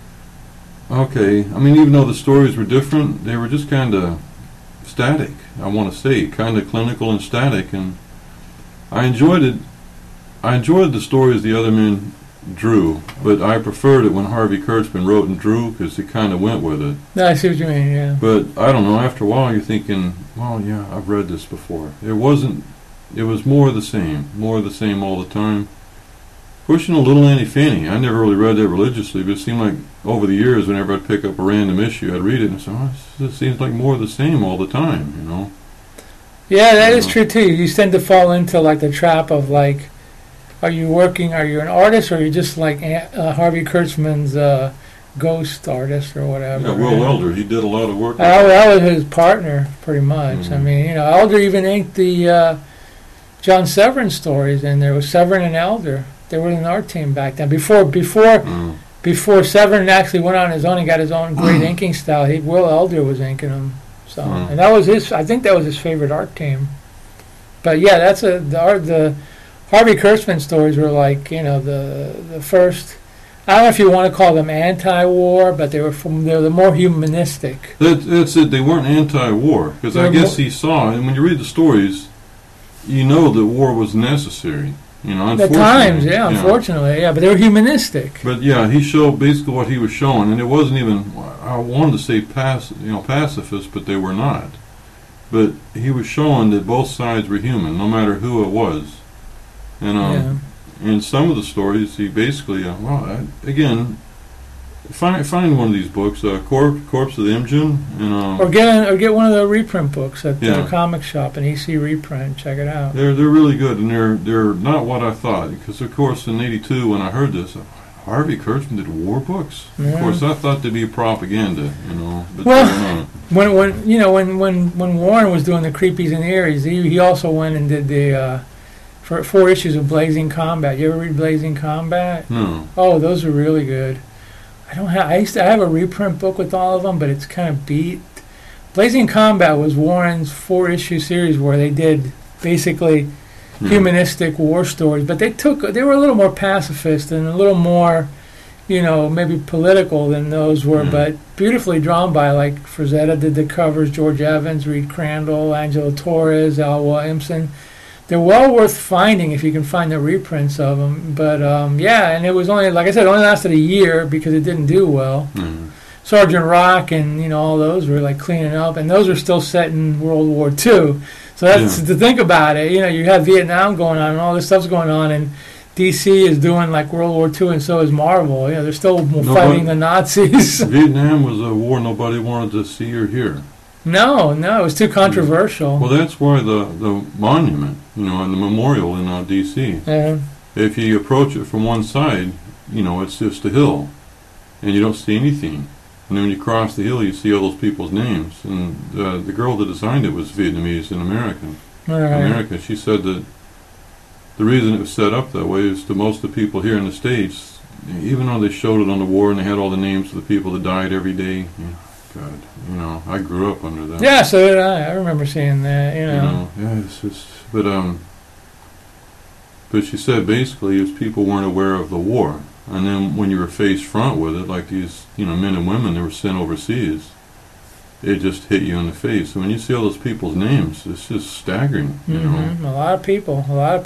Speaker 3: okay, I mean, even though the stories were different, they were just kind of static, I want to say, kind of clinical and static, and I enjoyed it. I enjoyed the stories the other men drew, but I preferred it when Harvey Kurtzman wrote and drew, because he kind of went with it.
Speaker 2: No, I see what you mean, yeah.
Speaker 3: But, I don't know, after a while you're thinking, well, yeah, I've read this before. It was more of the same all the time. Pushing a little Annie Fanny. I never really read that religiously, but it seemed like over the years, whenever I'd pick up a random issue, I'd read it and say, this seems like more of the same all the time, you know?
Speaker 2: Yeah, that is true, too. You tend to fall into, like, the trap of, like, are you an artist, or are you just like Harvey Kurtzman's ghost artist or whatever?
Speaker 3: Yeah, Will Elder, he did a lot of work.
Speaker 2: That was his partner, pretty much. Mm-hmm. I mean, you know, Elder even inked the John Severin stories, and there was Severin and Elder. They were in an art team back then. Before Severin actually went on his own, he got his own great inking style. Will Elder was inking them. So, and that was I think that was his favorite art team. But yeah, the Harvey Kurtzman stories were like, you know, the first. I don't know if you want to call them anti-war, but they were the more humanistic.
Speaker 3: That's it. They weren't anti-war, because I guess he saw, and when you read the stories, you know that war was necessary. You know,
Speaker 2: at times, unfortunately, but they were humanistic.
Speaker 3: But yeah, he showed basically what he was showing, and it wasn't even. I wanted to say pacifist, but they were not. But he was showing that both sides were human, no matter who it was. And in some of the stories, he basically, again, Find one of these books, Corpse of the Imjin, and
Speaker 2: or get one of the reprint books at the comic shop, an EC reprint. Check it out.
Speaker 3: They're really good, and they're not what I thought. Because of course in '82 when I heard this, Harvey Kurtzman did war books. Yeah. Of course I thought they'd be propaganda, But
Speaker 2: well, when Warren was doing the Creepies and Eries, he also went and did the. For 4 issues of Blazing Combat. You ever read Blazing Combat?
Speaker 3: No.
Speaker 2: Oh, those are really good. I used to have a reprint book with all of them, but it's kind of beat. Blazing Combat was Warren's 4-issue series where they did basically humanistic war stories, but they were a little more pacifist and a little more, maybe political than those were, but beautifully drawn by, like, Frazetta did the covers, George Evans, Reed Crandall, Angelo Torres, Al Williamson. They're well worth finding if you can find the reprints of them. But, and it was only, like I said, it only lasted a year because it didn't do well. Mm-hmm. Sergeant Rock and, all those were, like, cleaning up. And those are still set in World War II. So that's to think about it. You have Vietnam going on and all this stuff's going on. And DC is doing, like, World War II, and so is Marvel. They're still fighting the Nazis.
Speaker 3: Vietnam was a war nobody wanted to see or hear.
Speaker 2: No, it was too controversial.
Speaker 3: Well, that's why the monument, and the memorial in D.C. If you approach it from one side, it's just a hill, and you don't see anything. And then when you cross the hill, you see all those people's names. And the girl that designed it was Vietnamese and American. America. She said that the reason it was set up that way is to most of the people here in the States, even though they showed it on the war and they had all the names of the people that died every day. God, I grew up under that.
Speaker 2: Yeah, so did I. I remember seeing that,
Speaker 3: it's just, but she said basically is people weren't aware of the war. And then when you were faced front with it, like these, men and women that were sent overseas, it just hit you in the face. And when you see all those people's names, it's just staggering,
Speaker 2: A lot of people.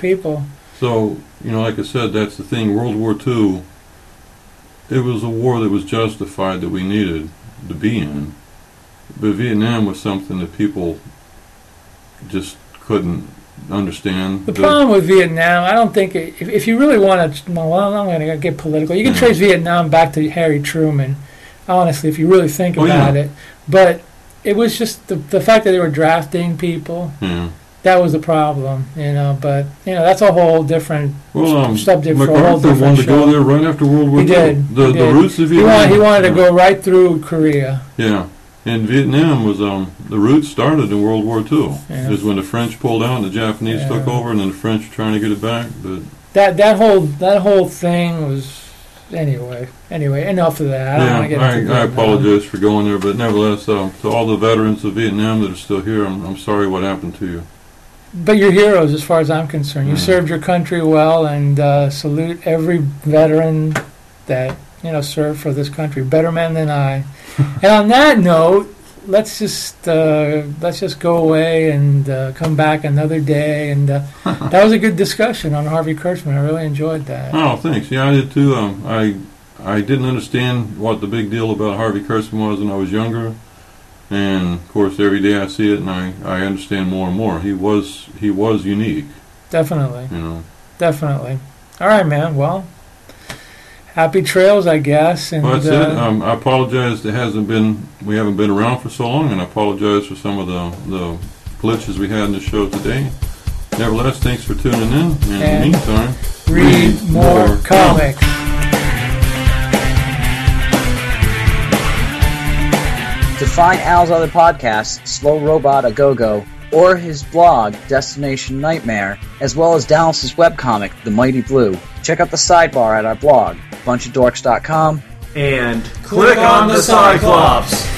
Speaker 3: So, like I said, that's the thing. World War II, it was a war that was justified that we needed to be in, but Vietnam was something that people just couldn't understand.
Speaker 2: The problem with Vietnam, I don't think if you really want to, I'm going to get political. You can trace Vietnam back to Harry Truman, honestly, if you really think about it. But it was just the fact that they were drafting people. Yeah. That was the problem, But that's a whole different subject for a whole different show. MacArthur wanted to go there right after World War II.
Speaker 3: He did. The roots of Vietnam.
Speaker 2: He wanted to go right through Korea.
Speaker 3: Yeah, and Vietnam was the roots started in World War II. Yeah. It was when the French pulled out and the Japanese took over, and then the French were trying to get it back. But
Speaker 2: that whole thing was. Anyway, enough of that.
Speaker 3: I apologize for going there, but nevertheless, to all the veterans of Vietnam that are still here, I'm sorry what happened to you.
Speaker 2: But you're heroes as far as I'm concerned. You served your country well, and salute every veteran that served for this country. Better men than I. And on that note, let's just go away and come back another day. And that was a good discussion on Harvey Kurtzman. I really enjoyed that.
Speaker 3: Oh, thanks. Yeah, I did too. I didn't understand what the big deal about Harvey Kurtzman was when I was younger. And of course, every day I see it, and I understand more and more. He was unique.
Speaker 2: Definitely. Definitely. All right, man. Well, happy trails, I guess. And
Speaker 3: well, that's it. I apologize. We haven't been around for so long, and I apologize for some of the glitches we had in the show today. Nevertheless, thanks for tuning in. And in the meantime,
Speaker 2: read more comics.
Speaker 1: To find Al's other podcasts, Slow Robot A Go-Go, or his blog, Destination Nightmare, as well as Dallas's webcomic, The Mighty Blue, check out the sidebar at our blog, bunchofdorks.com,
Speaker 5: and click on the Cyclops.